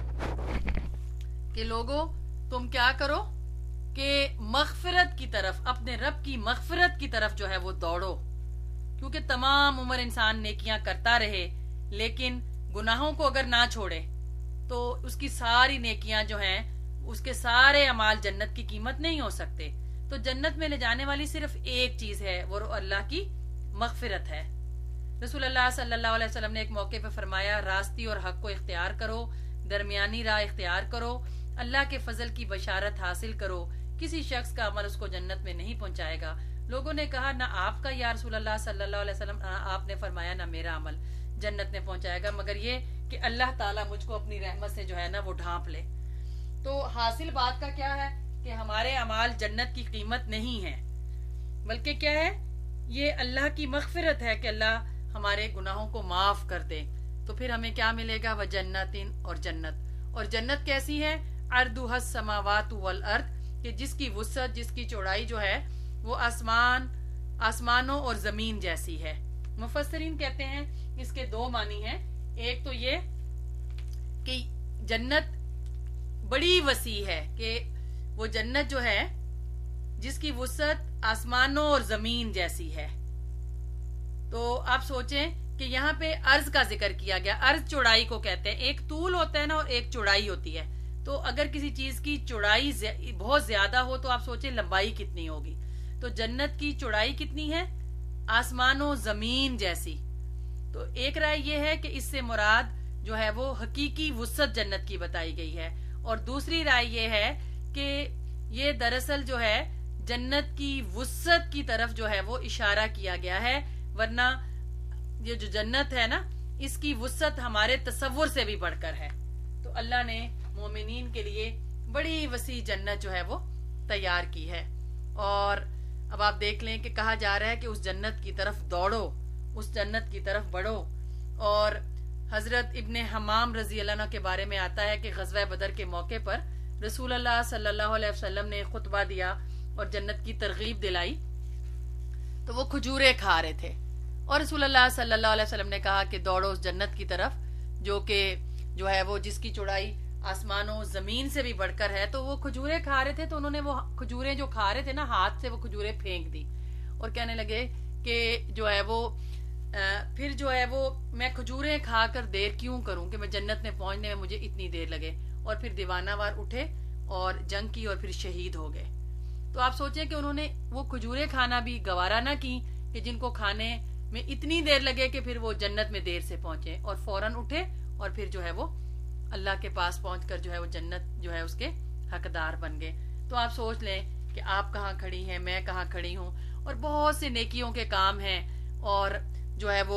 کہ لوگوں تم کیا کرو کہ مغفرت کی طرف، اپنے رب کی مغفرت کی طرف جو ہے وہ دوڑو، کیونکہ تمام عمر انسان نیکیاں کرتا رہے لیکن گناہوں کو اگر نہ چھوڑے تو اس کی ساری نیکیاں جو ہیں، اس کے سارے اعمال جنت کی قیمت نہیں ہو سکتے۔ تو جنت میں لے جانے والی صرف ایک چیز ہے، وہ اللہ کی مغفرت ہے۔ رسول اللہ صلی اللہ علیہ وسلم نے ایک موقع پہ فرمایا، راستی اور حق کو اختیار کرو، درمیانی راہ اختیار کرو، اللہ کے فضل کی بشارت حاصل کرو، کسی شخص کا عمل اس کو جنت میں نہیں پہنچائے گا۔ لوگوں نے کہا نہ آپ کا یا رسول اللہ صلی اللہ علیہ وسلم، آپ نے فرمایا نہ میرا عمل جنت میں پہنچائے گا مگر یہ کہ اللہ تعالیٰ مجھ کو اپنی رحمت سے جو ہے نا وہ ڈھانپ لے۔ تو حاصل بات کا کیا ہے کہ ہمارے اعمال جنت کی قیمت نہیں ہے، بلکہ کیا ہے، یہ اللہ کی مغفرت ہے کہ اللہ ہمارے گناہوں کو معاف کر دے۔ تو پھر ہمیں کیا ملے گا؟ وجنتن، اور جنت۔ اور جنت کیسی ہے؟ عرضها السماوات والارض، کہ جس کی وسعت، جس کی چوڑائی جو ہے وہ آسمانوں اور زمین جیسی ہے۔ مفسرین کہتے ہیں اس کے دو معنی ہیں، ایک تو یہ کہ جنت بڑی وسیع ہے، کہ وہ جنت جو ہے جس کی وسعت آسمانوں اور زمین جیسی ہے۔ تو آپ سوچیں کہ یہاں پہ عرض کا ذکر کیا گیا، عرض چوڑائی کو کہتے ہیں، ایک طول ہوتا ہے نا اور ایک چوڑائی ہوتی ہے۔ تو اگر کسی چیز کی چوڑائی بہت زیادہ ہو تو آپ سوچیں لمبائی کتنی ہوگی۔ تو جنت کی چوڑائی کتنی ہے؟ آسمانوں زمین جیسی۔ تو ایک رائے یہ ہے کہ اس سے مراد جو ہے وہ حقیقی وسعت جنت کی بتائی گئی ہے، اور دوسری رائے یہ ہے کہ یہ دراصل جو ہے جنت کی وسعت کی طرف جو ہے وہ اشارہ کیا گیا ہے، ورنہ یہ جو جنت ہے نا اس کی وسعت ہمارے تصور سے بھی بڑھ کر ہے۔ تو اللہ نے مومنین کے لیے بڑی وسیع جنت جو ہے وہ تیار کی ہے۔ اور اب آپ دیکھ لیں کہ کہا جا رہا ہے کہ اس جنت کی طرف دوڑو، اس جنت کی طرف بڑھو۔ اور حضرت ابن حمام رضی اللہ عنہ کے بارے میں آتا ہے کہ غزوہ بدر کے موقع پر رسول اللہ صلی اللہ علیہ وسلم نے خطبہ دیا اور جنت کی ترغیب دلائی، تو وہ کھجوریں کھا رہے تھے، اور رسول اللہ صلی اللہ علیہ وسلم نے کہا کہ دوڑو اس جنت کی طرف جو ہے وہ جس کی چوڑائی آسمانوں زمین سے بھی بڑھ کر ہے۔ تو وہ کھجوریں کھا رہے تھے، تو انہوں نے وہ کھجوریں جو کھا رہے تھے نا ہاتھ سے وہ کھجوریں پھینک دی اور کہنے لگے کہ جو ہے وہ پھر جو ہے وہ میں کھجوریں کھا کر دیر کیوں کروں کہ میں جنت میں پہنچنے میں مجھے اتنی دیر لگے، اور پھر دیوانہ وار اٹھے اور جنگ کی اور پھر شہید ہو گئے۔ تو آپ سوچیں کہ انہوں نے وہ کھجوریں کھانا بھی گوارا نہ کی کہ جن کو کھانے میں اتنی دیر لگے کہ پھر وہ جنت میں دیر سے پہنچے، اور فوراً اٹھے اور پھر جو ہے وہ اللہ کے پاس پہنچ کر جو ہے وہ جنت جو ہے اس کے حقدار بن گئے۔ تو آپ سوچ لیں کہ آپ کہاں کھڑی ہیں، میں کہاں کھڑی ہوں، اور بہت سے نیکیوں کے کام ہیں، اور جو ہے وہ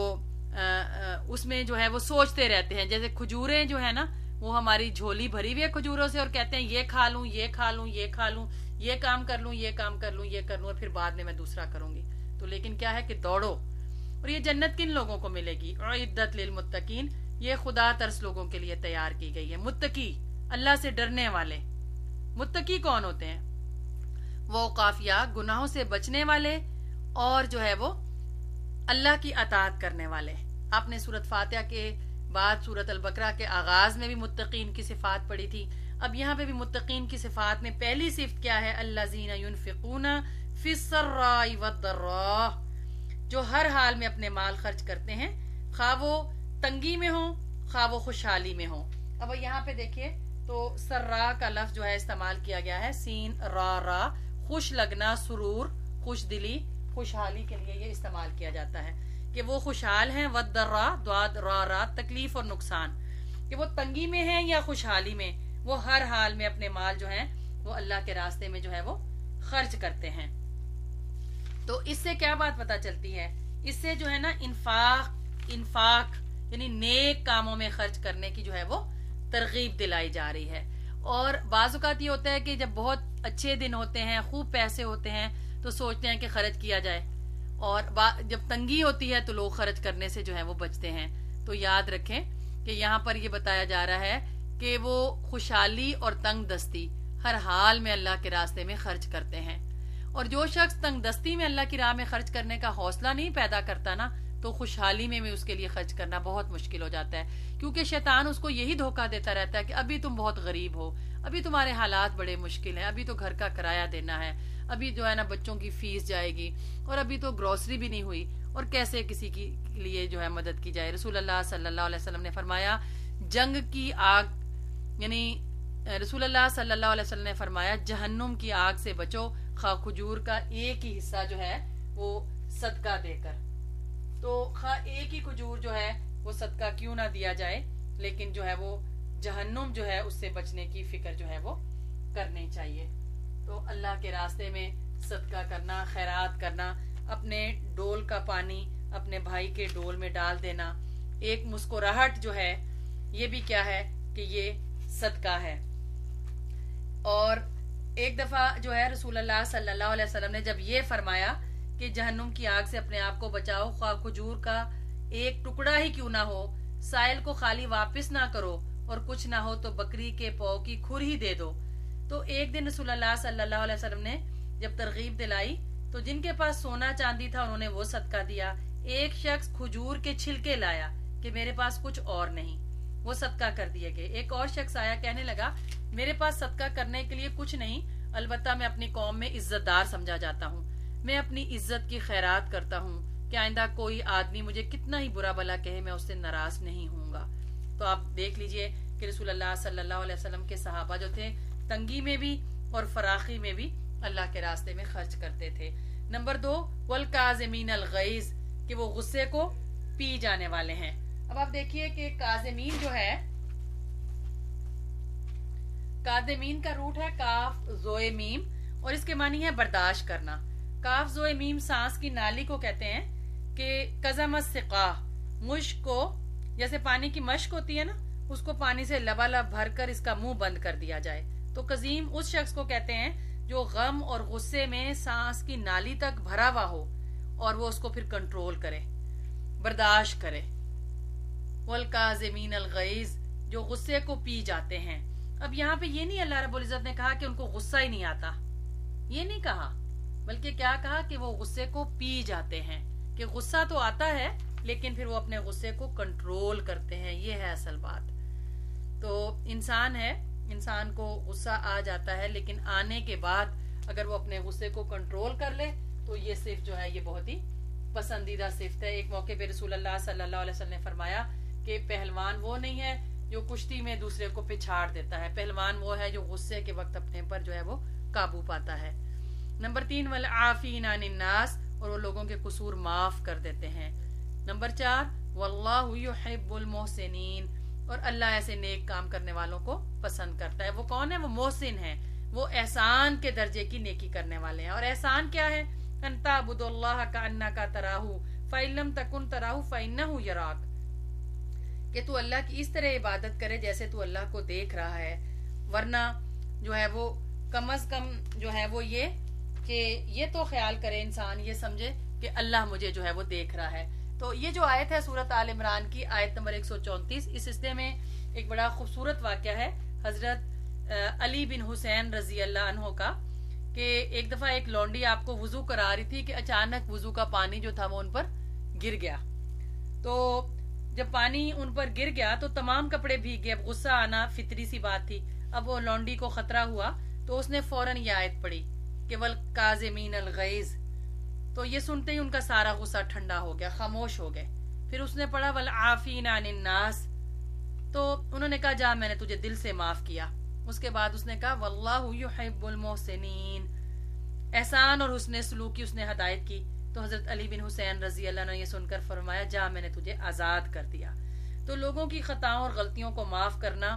اس میں جو ہے وہ سوچتے رہتے ہیں، جیسے کھجوریں جو ہے نا وہ ہماری جھولی بھری ہوئی ہے کھجوروں سے، اور کہتے ہیں یہ کھا لوں، یہ کھا لوں، یہ کھا لوں، یہ کام کر لوں، یہ کام کر لوں، یہ کر لوں، اور پھر بعد میں دوسرا کروں گی۔ تو لیکن کیا ہے کہ دوڑو۔ اور یہ جنت کن لوگوں کو ملے گی؟ اعدت للمتقین، یہ خدا ترس لوگوں کے لیے تیار کی گئی ہے۔ متقی، اللہ سے ڈرنے والے۔ متقی کون ہوتے ہیں؟ وہ قافیہ گناہوں سے بچنے والے اور جو ہے وہ اللہ کی اطاعت کرنے والے۔ آپ نے سورۃ فاتحہ کے بعد سورۃ البقرہ کے آغاز میں بھی متقین کی صفات پڑھی تھی، اب یہاں پہ بھی متقین کی صفات میں پہلی صفت کیا ہے؟ الذین ينفقون فی السراء والضراء، جو ہر حال میں اپنے مال خرچ کرتے ہیں، خواہ وہ تنگی میں ہوں خواہ وہ خوشحالی میں ہوں۔ اب یہاں پہ دیکھیے تو سرا کا لفظ جو ہے استعمال کیا گیا ہے، سین را، خوش لگنا، سرور، خوش دلی، خوشحالی کے لیے یہ استعمال کیا جاتا ہے کہ وہ خوشحال ہیں۔ والضراء، ضاد را، تکلیف اور نقصان، کہ وہ تنگی میں ہیں یا خوشحالی میں، وہ ہر حال میں اپنے مال جو ہیں وہ اللہ کے راستے میں جو ہے وہ خرچ کرتے ہیں. تو اس سے کیا بات پتا چلتی ہے؟ اس سے جو ہے نا انفاق یعنی نیک کاموں میں خرچ کرنے کی جو ہے وہ ترغیب دلائی جا رہی ہے. اور بعض اوقات یہ ہوتا ہے کہ جب بہت اچھے دن ہوتے ہیں، خوب پیسے ہوتے ہیں، تو سوچتے ہیں کہ خرچ کیا جائے، اور جب تنگی ہوتی ہے تو لوگ خرچ کرنے سے جو ہے وہ بچتے ہیں. تو یاد رکھیں کہ یہاں پر یہ بتایا جا رہا ہے کہ وہ خوشحالی اور تنگ دستی ہر حال میں اللہ کے راستے میں خرچ کرتے ہیں. اور جو شخص تنگ دستی میں اللہ کی راہ میں خرچ کرنے کا حوصلہ نہیں پیدا کرتا نا، تو خوشحالی میں بھی اس کے لیے خرچ کرنا بہت مشکل ہو جاتا ہے. کیونکہ شیطان اس کو یہی دھوکہ دیتا رہتا ہے کہ ابھی تم بہت غریب ہو، ابھی تمہارے حالات بڑے مشکل ہیں، ابھی تو گھر کا کرایہ دینا ہے، ابھی جو ہے نا بچوں کی فیس جائے گی، اور ابھی تو گروسری بھی نہیں ہوئی، اور کیسے کسی کے لیے جو ہے مدد کی جائے. رسول اللہ صلی اللہ علیہ وسلم نے فرمایا جنگ کی آگ یعنی رسول اللہ صلی اللہ علیہ وسلم نے فرمایا جہنم کی آگ سے بچو، خواہ کھجور کا ایک ہی حصہ جو ہے وہ صدقہ دے کر. تو خواہ ایک ہی کھجور جو ہے وہ صدقہ کیوں نہ دیا جائے، لیکن جو ہے وہ جہنم جو ہے اس سے بچنے کی فکر جو ہے وہ کرنی چاہیے. تو اللہ کے راستے میں صدقہ کرنا، خیرات کرنا، اپنے ڈول کا پانی اپنے بھائی کے ڈول میں ڈال دینا، ایک مسکراہٹ جو ہے یہ بھی کیا ہے کہ یہ صدقہ ہے. اور ایک دفعہ جو ہے رسول اللہ صلی اللہ علیہ وسلم نے جب یہ فرمایا کہ جہنم کی آگ سے اپنے آپ کو بچاؤ، خواہ کھجور کا ایک ٹکڑا ہی کیوں نہ ہو، سائل کو خالی واپس نہ کرو، اور کچھ نہ ہو تو بکری کے پاؤں کی کھر ہی دے دو. تو ایک دن رسول اللہ صلی اللہ علیہ وسلم نے جب ترغیب دلائی تو جن کے پاس سونا چاندی تھا انہوں نے وہ صدقہ دیا. ایک شخص کھجور کے چھلکے لایا کہ میرے پاس کچھ اور نہیں، وہ صدقہ کر دیے گئے. ایک اور شخص آیا کہنے لگا میرے پاس صدقہ کرنے کے لیے کچھ نہیں، البتہ میں اپنی قوم میں عزت دار سمجھا جاتا ہوں، میں اپنی عزت کی خیرات کرتا ہوں کہ آئندہ کوئی آدمی مجھے کتنا ہی برا بھلا کہے میں اس سے ناراض نہیں ہوں گا. تو آپ دیکھ لیجئے کہ رسول اللہ صلی اللہ علیہ وسلم کے صحابہ جو تھے تنگی میں بھی اور فراخی میں بھی اللہ کے راستے میں خرچ کرتے تھے. نمبر 2 والکاظمین الغیظ، کہ وہ غصے کو پی جانے والے ہیں. اب آپ دیکھیے کہ کاظمین جو ہے، کاظمین کا روٹ ہے کاف زوئے میم، اور اس کے معنی ہے برداشت کرنا. کاف زوئے میم سانس کی نالی کو کہتے ہیں کہ کظم السقاہ، مشک کو جیسے پانی کی مشک ہوتی ہے نا، اس کو پانی سے لبالب بھر کر اس کا منہ بند کر دیا جائے. تو کظیم اس شخص کو کہتے ہیں جو غم اور غصے میں سانس کی نالی تک بھرا ہوا ہو اور وہ اس کو پھر کنٹرول کرے، برداشت کرے. والکاظمین الغیظ، جو غصے کو پی جاتے ہیں. اب یہاں پہ یہ نہیں اللہ رب العزت نے کہا کہ ان کو غصہ ہی نہیں آتا، یہ نہیں کہا، بلکہ کیا کہا کہ وہ غصے کو پی جاتے ہیں، کہ غصہ تو آتا ہے لیکن پھر وہ اپنے غصے کو کنٹرول کرتے ہیں. یہ ہے اصل بات. تو انسان ہے، انسان کو غصہ آ جاتا ہے، لیکن آنے کے بعد اگر وہ اپنے غصے کو کنٹرول کر لے تو یہ صفت جو ہے یہ بہت ہی پسندیدہ صفت ہے. ایک موقع پہ رسول اللہ صلی اللہ علیہ وسلم نے فرمایا کہ پہلوان وہ نہیں ہے جو کشتی میں دوسرے کو پچھاڑ دیتا ہے، پہلوان وہ ہے جو غصے کے وقت اپنے پر جو ہے وہ قابو پاتا ہے. نمبر 3 والعافین عن الناس، اور وہ لوگوں کے قصور معاف کر دیتے ہیں. نمبر 4 واللہ یحب المحسنین، اور اللہ ایسے نیک کام کرنے والوں کو پسند کرتا ہے. وہ کون ہے؟ وہ محسن ہیں، وہ احسان کے درجے کی نیکی کرنے والے ہیں. اور احسان کیا ہے؟ ان تعبد اللہ کانک تراہ فإن لم تکن تراہ فإنہ یراک، کہ تو اللہ کی اس طرح عبادت کرے جیسے تو اللہ کو دیکھ رہا ہے. ورنہ جو ہے وہ کم از کم جو ہے وہ یہ کہ یہ تو خیال کرے انسان، یہ سمجھے کہ اللہ مجھے جو ہے وہ دیکھ رہا ہے. تو یہ جو آیت ہے سورۃ آل عمران کی آیت نمبر 134، اس حصے میں ایک بڑا خوبصورت واقعہ ہے حضرت علی بن حسین رضی اللہ عنہ کا، کہ ایک دفعہ ایک لونڈی آپ کو وضو کرا رہی تھی کہ اچانک وضو کا پانی جو تھا وہ ان پر گر گیا. تو جب پانی ان پر گر گیا تو تمام کپڑے بھیگ گئے. اب غصہ آنا فطری سی بات تھی. اب وہ لونڈی کو خطرہ ہوا تو اس نے فوراً یہ آیت پڑھی کہ والکاظمین الغیظ. تو یہ سنتے ہی ان کا سارا غصہ ٹھنڈا ہو گیا، خاموش ہو گئے. پھر اس نے پڑھا والعافین عن الناس، تو انہوں نے کہا جا میں نے تجھے دل سے معاف کیا. اس کے بعد اس نے کہا واللہ یحب المحسنین، احسان اور حسن سلوک کی اس نے ہدایت کی. تو حضرت علی بن حسین رضی اللہ عنہ نے یہ سن کر فرمایا جا میں نے تجھے آزاد کر دیا. تو لوگوں کی خطاؤں اور غلطیوں کو معاف کرنا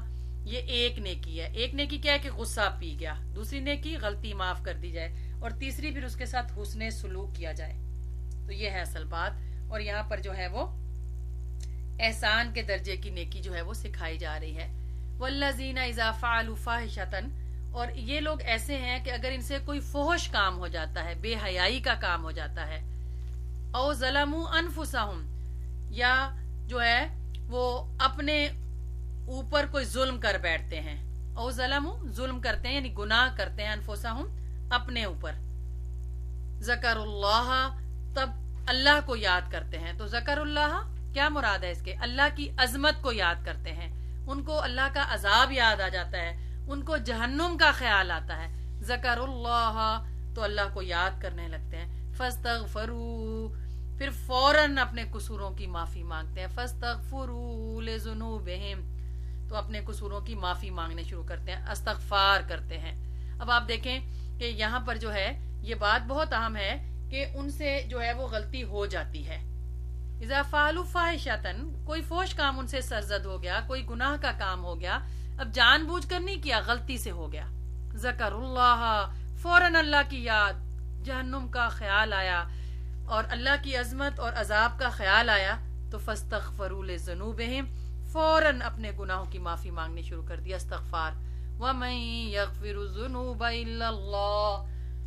یہ ایک نیکی ہے. ایک نیکی کیا ہے کہ غصہ پی گیا, دوسری نیکی غلطی معاف کر دی جائے, اور تیسری پھر اس کے ساتھ حسن سلوک کیا جائے. تو یہ ہے اصل بات. اور یہاں پر جو ہے وہ احسان کے درجے کی نیکی جو ہے وہ سکھائی جا رہی ہے. والذین اذا فعلوا فاحشۃ, اور یہ لوگ ایسے ہیں کہ اگر ان سے کوئی فحش کام ہو جاتا ہے, بے حیائی کا کام ہو جاتا ہے, او ظلموا انفسہم, یا جو ہے وہ اپنے اوپر کوئی ظلم کر بیٹھتے ہیں, او ظلموا ظلم کرتے ہیں یعنی گناہ کرتے ہیں, انفسہم اپنے اوپر, ذکر اللہ تب اللہ کو یاد کرتے ہیں. تو ذکر اللہ کیا مراد ہے اس کے؟ اللہ کی عظمت کو یاد کرتے ہیں, ان کو اللہ کا عذاب یاد آ جاتا ہے, ان کو جہنم کا خیال آتا ہے. ذکر اللہ تو اللہ کو یاد کرنے لگتے ہیں. فاستغفروا پھر فوراً اپنے قصوروں کی معافی مانگتے ہیں. فاستغفروا لذنوبہم تو اپنے قصوروں کی معافی مانگنے شروع کرتے ہیں, استغفار کرتے ہیں. اب آپ دیکھیں کہ یہاں پر جو ہے یہ بات بہت اہم ہے کہ ان سے جو ہے وہ غلطی ہو جاتی ہے. اذا فعلوا فاحشۃ, کوئی فحش کام ان سے سرزد ہو گیا, کوئی گناہ کا کام ہو گیا, اب جان بوجھ کر نہیں کیا, غلطی سے ہو گیا. ذکر اللہ فوراً اللہ کی یاد, جہنم کا خیال آیا اور اللہ کی عظمت اور عذاب کا خیال آیا, تو فاستغفروا لذنوبہم فوراً اپنے گناہوں کی معافی مانگنی شروع کر دیا, استغفار. وَمَن يَغْفِرُ الذُّنُوبَ إِلَّا اللَّهُ,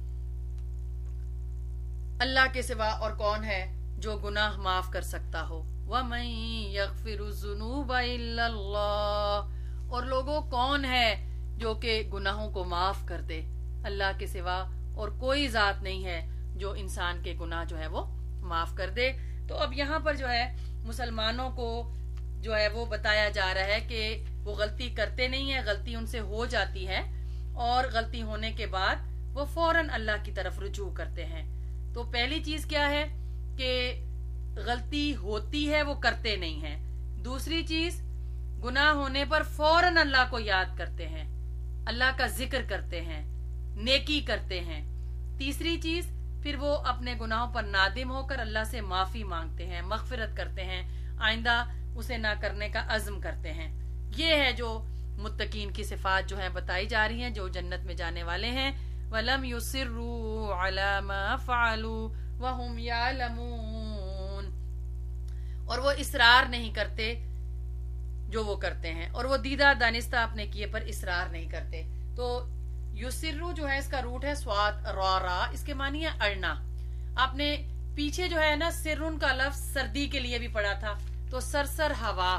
اللہ کے سوا اور کون ہے جو گناہ معاف کر سکتا ہو. وَمَن يَغْفِرُ الذُّنُوبَ إِلَّا اللَّهُ, اور لوگوں کون ہے جو کہ گناہوں کو معاف کر دے, اللہ کے سوا اور کوئی ذات نہیں ہے جو انسان کے گناہ جو ہے وہ معاف کر دے. تو اب یہاں پر جو ہے مسلمانوں کو جو ہے وہ بتایا جا رہا ہے کہ وہ غلطی کرتے نہیں ہیں, غلطی ان سے ہو جاتی ہے, اور غلطی ہونے کے بعد وہ فوراً اللہ کی طرف رجوع کرتے ہیں. تو پہلی چیز کیا ہے کہ غلطی ہوتی ہے وہ کرتے نہیں ہیں. دوسری چیز گناہ ہونے پر فوراً اللہ کو یاد کرتے ہیں, اللہ کا ذکر کرتے ہیں, نیکی کرتے ہیں. تیسری چیز پھر وہ اپنے گناہوں پر نادم ہو کر اللہ سے معافی مانگتے ہیں, مغفرت کرتے ہیں, آئندہ اسے نہ کرنے کا عزم کرتے ہیں. یہ ہے جو متقین کی صفات جو ہیں بتائی جا رہی ہیں, جو جنت میں جانے والے ہیں. وَلَمْ يُصِرُّوا عَلَى مَا فَعَلُوا وَهُمْ يَعْلَمُونَ, اور وہ اصرار نہیں کرتے جو وہ کرتے ہیں, اور وہ دیدہ دانستہ اپنے کیے پر اصرار نہیں کرتے. تو یسرو جو ہے اس کا روٹ ہے سواد را را, اس کے معنی ہے اڑنا. آپ نے پیچھے جو ہے نا سرن کا لفظ سردی کے لیے بھی پڑھا تھا, تو سرسر ہوا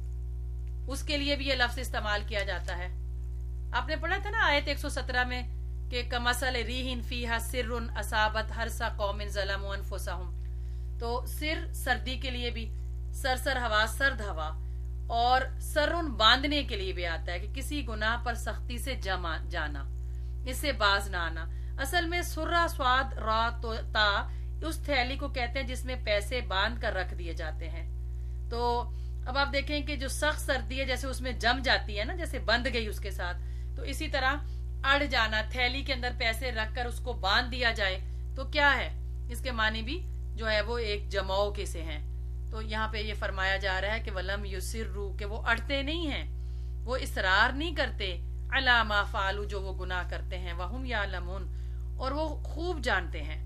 اس کے لیے بھی یہ لفظ استعمال کیا جاتا ہے. آپ نے پڑھا تھا نا آیت 117 میں کہ کمثل ریح فیہا سر اصابت حرث قوم ظلموا انفسہم, تو سر سردی کے لیے بھی, سرسر ہوا سرد ہوا, اور سرن باندھنے کے لیے بھی آتا ہے کہ کسی گناہ پر سختی سے جانا, اس سے باز نہ آنا. اصل میں سرہ سواد را تا اس تھیلی کو کہتے ہیں جس میں پیسے باندھ کر رکھ دیے جاتے ہیں. تو اب آپ دیکھیں کہ جو سخت سردی ہے جیسے اس میں جم جاتی ہے نا, جیسے بندھ گئی اس کے ساتھ, تو اسی طرح اڑ جانا, تھیلی کے اندر پیسے رکھ کر اس کو باندھ دیا جائے تو کیا ہے, اس کے معنی بھی جو ہے وہ ایک جماؤ کے سے ہیں. تو یہاں پہ یہ فرمایا جا رہا ہے کہ وَلَمْ يُصِرُّوا, کہ وہ اڑتے نہیں ہیں, وہ اصرار نہیں کرتے, عَلَى مَا فَعَلُوا جو وہ گناہ کرتے ہیں, وَهُمْ يَعْلَمُونَ اور وہ خوب جانتے ہیں.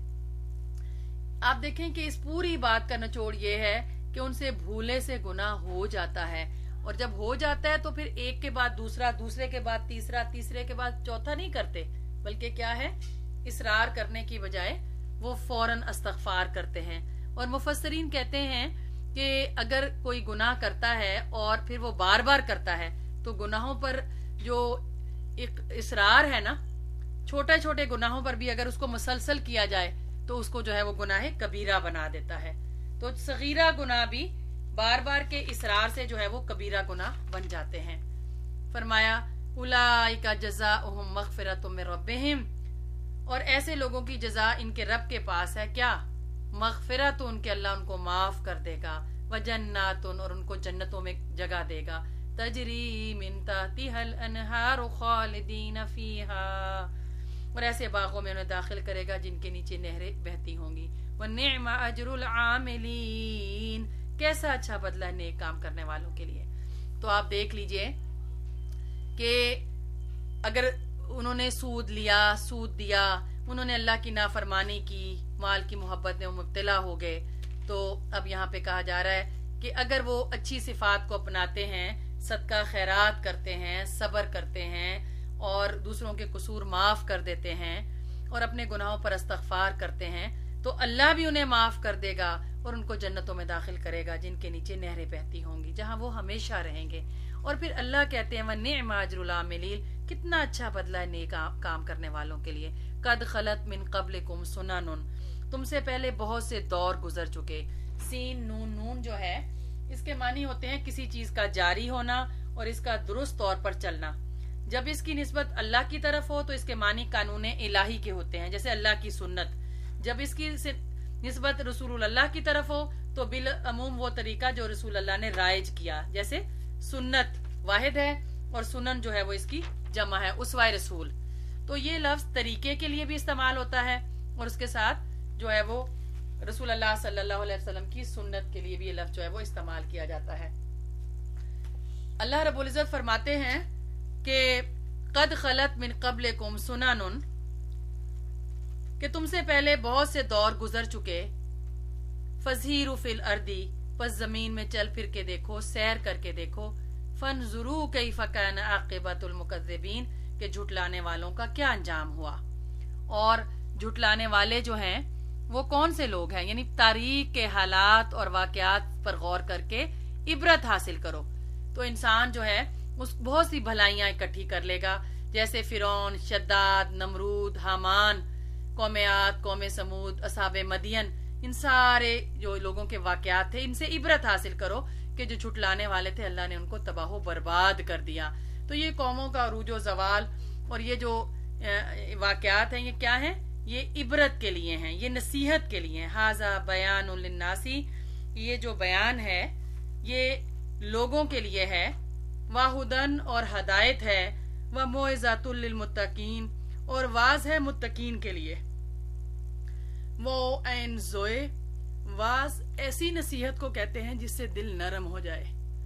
آپ دیکھیں کہ اس پوری بات کا نچوڑ یہ ہے کہ ان سے بھولے سے گناہ ہو جاتا ہے, اور جب ہو جاتا ہے تو پھر ایک کے بعد دوسرا, دوسرے کے بعد تیسرا, تیسرے کے بعد چوتھا نہیں کرتے, بلکہ کیا ہے اصرار کرنے کی بجائے وہ فوراً استغفار کرتے ہیں. اور مفسرین کہتے ہیں کہ اگر کوئی گناہ کرتا ہے اور پھر وہ بار بار کرتا ہے تو گناہوں پر جو اصرار ہے نا, چھوٹے چھوٹے گناہوں پر بھی اگر اس کو مسلسل کیا جائے تو اس کو جو ہے وہ گناہ کبیرہ بنا دیتا ہے. تو صغیرہ گناہ بھی بار بار کے اصرار سے جو ہے وہ کبیرہ گناہ بن جاتے ہیں. فرمایا اولئک جزاؤہم مغفرۃ من ربہم, اور ایسے لوگوں کی جزا ان کے رب کے پاس ہے کیا, مغفرت, ان کے اللہ ان کو معاف کر دے گا, وجنات, اور ان کو جنتوں میں جگہ دے گا, تجری من تحتها الانہار خالدین فیہا, اور ایسے باغوں میں انہیں داخل کرے گا جن کے نیچے نہریں بہتی ہوں گی. وَنِعْمَ أَجْرُ الْعَامِلِينَ, کیسا اچھا بدلہ نیک کام کرنے والوں کے لیے. تو آپ دیکھ لیجئے کہ اگر انہوں نے سود دیا، انہوں نے اللہ کی نافرمانی کی، مال کی محبت میں مبتلا ہو گئے، تو اب یہاں پہ کہا جا رہا ہے کہ اگر وہ اچھی صفات کو اپناتے ہیں، صدقہ خیرات کرتے ہیں، صبر کرتے ہیں اور دوسروں کے قصور معاف کر دیتے ہیں اور اپنے گناہوں پر استغفار کرتے ہیں، تو اللہ بھی انہیں معاف کر دے گا اور ان کو جنتوں میں داخل کرے گا جن کے نیچے نہریں بہتی ہوں گی، جہاں وہ ہمیشہ رہیں گے۔ اور پھر اللہ کہتے ہیں وَنِعْمَ أَجْرُ الْعَامِلِينَ، کتنا اچھا بدلہ ہے نیک کام کرنے والوں کے لیے۔ قَدْ خَلَتْ مِن قَبْلِكُمْ سُنَنٌ، تم سے پہلے بہت سے دور گزر چکے۔ سین نون جو ہے اس کے معنی ہوتے ہیں کسی چیز کا جاری ہونا اور اس کا درست طور پر چلنا۔ جب اس کی نسبت اللہ کی طرف ہو تو اس کے معنی قانون الہی کے ہوتے ہیں، جیسے اللہ کی سنت۔ جب اس کی نسبت رسول اللہ کی طرف ہو تو بالعموم وہ طریقہ جو رسول اللہ نے رائج کیا، جیسے سنت واحد ہے اور سنن جو ہے وہ اس کی جمع ہے، اسوہ رسول۔ تو یہ لفظ طریقے کے لیے بھی استعمال ہوتا ہے اور اس کے ساتھ جو ہے وہ رسول اللہ صلی اللہ علیہ وسلم کی سنت کے لیے بھی یہ لفظ جو ہے وہ استعمال کیا جاتا ہے۔ اللہ رب العزت فرماتے ہیں کہ قد خلت من قبلکم سنن، کہ تم سے پہلے بہت سے دور گزر چکے۔ فَزِیرُوا فِی الْأَرْضِ، پس زمین میں چل پھر کے دیکھو، سیر کر کے دیکھو۔ فَانْظُرُوا کَیْفَ کَانَ عَاقِبَةُ الْمُکَذِّبِینَ، کہ جھٹلانے والوں کا کیا انجام ہوا۔ اور جھٹلانے والے جو ہیں وہ کون سے لوگ ہیں، یعنی تاریخ کے حالات اور واقعات پر غور کر کے عبرت حاصل کرو تو انسان جو ہے اس بہت سی بھلائیاں اکٹھی کر لے گا، جیسے فرعون، شداد، نمرود، حامان، قوم عاد، قوم سمود، اصحاب مدین، ان سارے جو لوگوں کے واقعات تھے ان سے عبرت حاصل کرو کہ جو جھٹلانے والے تھے اللہ نے ان کو تباہ و برباد کر دیا۔ تو یہ قوموں کا عروج و زوال اور یہ جو واقعات ہیں یہ کیا ہیں؟ یہ عبرت کے لیے ہیں، یہ نصیحت کے لیے ہیں۔ ھذا بیان للناس، یہ جو بیان ہے یہ لوگوں کے لیے ہے۔ وہدن، اور ہدایت ہے۔ وموعظۃ للمتقین، اور واعظ ہے متقین کے لیے۔ وہ عین زوئے، واعظ ایسی نصیحت کو کہتے ہیں جس سے دل نرم ہو جائے۔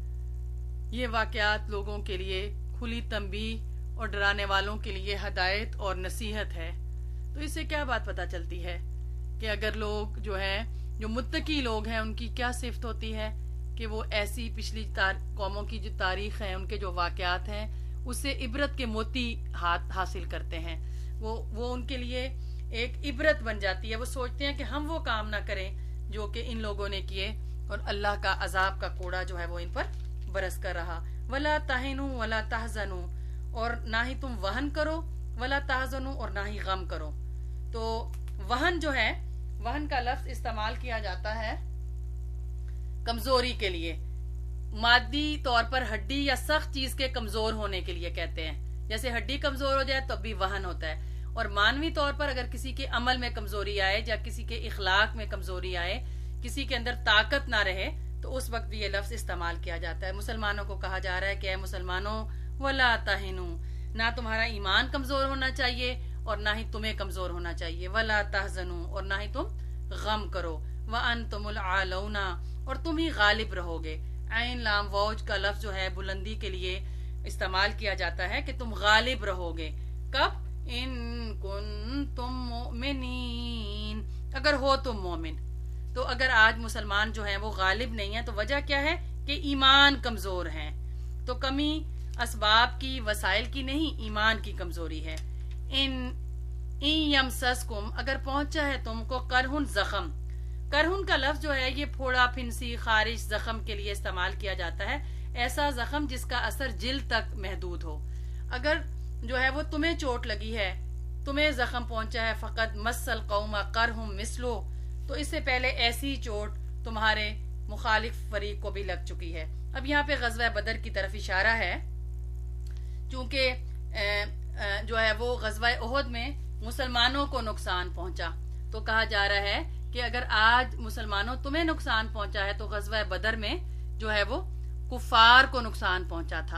یہ واقعات لوگوں کے لیے کھلی تنبیہ اور ڈرانے والوں کے لیے ہدایت اور نصیحت ہے۔ تو اس سے کیا بات پتہ چلتی ہے کہ اگر لوگ جو ہیں جو متقی لوگ ہیں ان کی کیا صفت ہوتی ہے کہ وہ ایسی پچھلی قوموں کی جو تاریخ ہے، ان کے جو واقعات ہیں اس سے عبرت کے موتی حاصل کرتے ہیں۔ وہ ان کے لیے ایک عبرت بن جاتی ہے۔ وہ سوچتے ہیں کہ ہم وہ کام نہ کریں جو کہ ان لوگوں نے کیے اور اللہ کا عذاب کا کوڑا جو ہے وہ ان پر برس کر رہا۔ وَلَا تَهِنُوا وَلَا تَحْزَنُوا، اور نہ ہی تم وہن کرو، وَلَا تَحْزَنُوا، اور نہ ہی غم کرو۔ تو وہن جو ہے، وہن کا لفظ استعمال کیا جاتا ہے کمزوری کے لیے، مادی طور پر ہڈی یا سخت چیز کے کمزور ہونے کے لیے کہتے ہیں۔ جیسے ہڈی کمزور ہو جائے تو بھی وہن ہوتا ہے، اور مانوی طور پر اگر کسی کے عمل میں کمزوری آئے یا کسی کے اخلاق میں کمزوری آئے، کسی کے اندر طاقت نہ رہے تو اس وقت بھی یہ لفظ استعمال کیا جاتا ہے۔ مسلمانوں کو کہا جا رہا ہے کہ اے مسلمانوں وَلَا تَهِنُوا، نہ تمہارا ایمان کمزور ہونا چاہیے اور نہ ہی تمہیں کمزور ہونا چاہیے۔ وَلَا تَحْزَنُوا، اور نہ ہی تم غم کرو۔ وَأَنْتُمُ الْأَعْلَوْنَ، اور تم ہی غالب رہو گے۔ عین لام واؤ کا لفظ جو ہے بلندی کے لیے استعمال کیا جاتا ہے کہ تم غالب رہو گے۔ کب؟ ان کنتم مؤمنین، اگر ہو تم مومن۔ تو اگر آج مسلمان جو ہیں وہ غالب نہیں ہیں تو وجہ کیا ہے کہ ایمان کمزور ہیں۔ تو کمی اسباب کی، وسائل کی نہیں، ایمان کی کمزوری ہے۔ ان یمسسکم، اگر پہنچا ہے تم کو قرحن، زخم۔ قرحن کا لفظ جو ہے یہ پھوڑا، پھنسی، خارش، زخم کے لیے استعمال کیا جاتا ہے، ایسا زخم جس کا اثر جلد تک محدود ہو۔ اگر جو ہے وہ تمہیں چوٹ لگی ہے، تمہیں زخم پہنچا ہے، فقط مس القوم قرحم مثلو، تو اس سے پہلے ایسی چوٹ تمہارے مخالف فریق کو بھی لگ چکی ہے۔ اب یہاں پہ غزوہ بدر کی طرف اشارہ ہے، چونکہ جو ہے وہ غزوہ احد میں مسلمانوں کو نقصان پہنچا، تو کہا جا رہا ہے کہ اگر آج مسلمانوں تمہیں نقصان پہنچا ہے تو غزوہ بدر میں جو ہے وہ کفار کو نقصان پہنچا تھا۔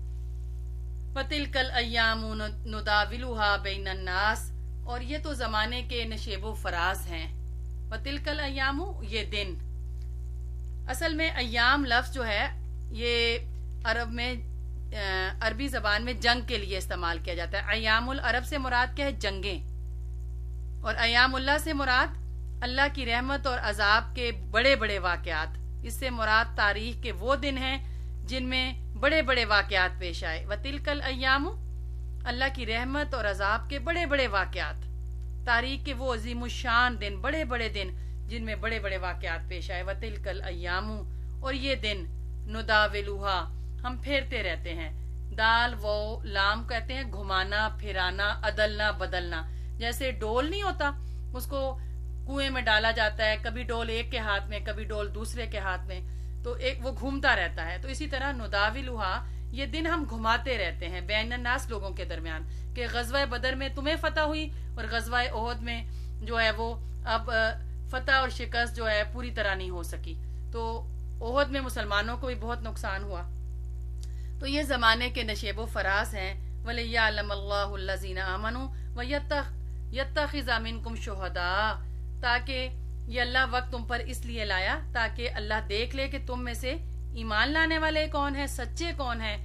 وَتِلْكَ الْأَيَّامُ نُدَاوِلُهَا بَيْنَ النَّاسِ، اور یہ تو زمانے کے نشیب و فراز ہیں۔ وَتِلْكَ الْأَيَّامُ، یہ دن، اصل میں ایام لفظ جو ہے یہ عرب میں عربی زبان میں جنگ کے لیے استعمال کیا جاتا ہے. ایام العرب سے مراد کیا ہے؟ جنگیں. اور ایام اللہ سے مراد اللہ کی رحمت اور عذاب کے بڑے بڑے واقعات. اس سے مراد تاریخ کے وہ دن ہیں جن میں بڑے بڑے واقعات پیش آئے. وَتِلْكَ الْأَيَّامُ، اللہ کی رحمت اور عذاب کے بڑے بڑے واقعات. تاریخ کے وہ عظیم الشان دن، بڑے بڑے دن جن میں بڑے بڑے واقعات پیش آئے. وَتِلْكَ الْأَيَّامُ، اور یہ دن نُدَاوِلُهَا، ہم پھیرتے رہتے ہیں. دال و لام کہتے ہیں گھمانا، پھرانا، عدلنا، بدلنا. جیسے ڈول نہیں ہوتا، اس کو کنویں میں ڈالا جاتا ہے، کبھی ڈول ایک کے ہاتھ میں، کبھی ڈول دوسرے کے ہاتھ میں، تو ایک وہ گھومتا رہتا ہے. تو اسی طرح نداولها، یہ دن ہم گھماتے رہتے ہیں بین الناس، لوگوں کے درمیان، کہ غزوہ بدر میں تمہیں فتح ہوئی اور غزوہ احد میں جو ہے وہ اب فتح اور شکست جو ہے پوری طرح نہیں ہو سکی. تو احد میں مسلمانوں کو بھی بہت نقصان ہوا. تو یہ زمانے کے نشیب و فراز ہیں. وَلِيَعْلَمَ اللَّهُ الَّذِينَ آمَنُوا وَيَتَّخِذَ مِنكُمْ شُهَدَاءَ، تاکہ یہ اللہ وقت تم پر اس لیے لایا تاکہ اللہ دیکھ لے کہ تم میں سے ایمان لانے والے کون ہیں، سچے کون ہیں.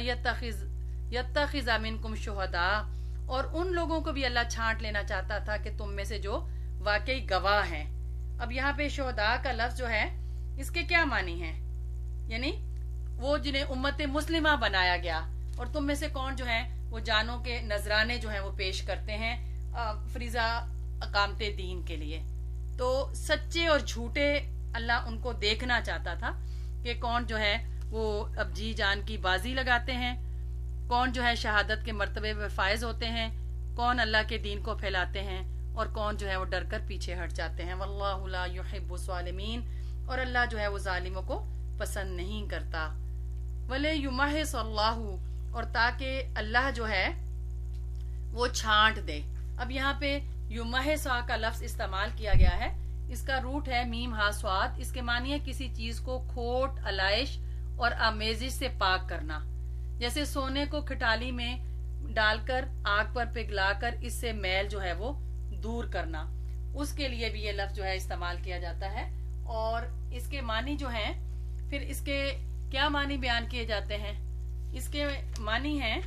وَيَتَّخِذَ مِنكُمْ شُهَدَاءَ، اور ان لوگوں کو بھی اللہ چھانٹ لینا چاہتا تھا کہ تم میں سے جو واقعی گواہ ہیں. اب یہاں پہ شہداء کا لفظ جو ہے اس کے کیا معنی ہیں؟ یعنی وہ جنہیں امت مسلمہ بنایا گیا، اور تم میں سے کون جو ہیں وہ جانوں کے نذرانے جو ہیں وہ پیش کرتے ہیں فریضہ اقامت دین کے لیے. تو سچے اور جھوٹے اللہ ان کو دیکھنا چاہتا تھا کہ کون جو ہے وہ اب جی جان کی بازی لگاتے ہیں، کون جو ہے شہادت کے مرتبے پہ فائز ہوتے ہیں، کون اللہ کے دین کو پھیلاتے ہیں، اور کون جو ہے وہ ڈر کر پیچھے ہٹ جاتے ہیں. واللہ لا یحب الظالمین، اور اللہ جو ہے وہ ظالموں کو پسند نہیں کرتا. وَلِيُمَحِّصَ اللَّهُ، اور تاکہ اللہ جو ہے وہ چھانٹ دے. اب یہاں پہ یمحص کا لفظ استعمال کیا گیا ہے، اس کا روٹ ہے میم ہا سواد. اس کے معنی ہے کسی چیز کو کھوٹ، علائش اور آمیزش سے پاک کرنا. جیسے سونے کو کھٹالی میں ڈال کر آگ پر پگھلا کر اس سے میل جو ہے وہ دور کرنا، اس کے لیے بھی یہ لفظ جو ہے استعمال کیا جاتا ہے. اور اس کے معنی جو ہیں، پھر اس کے کیا معنی بیان کیے جاتے ہیں؟ اس کے معنی ہیں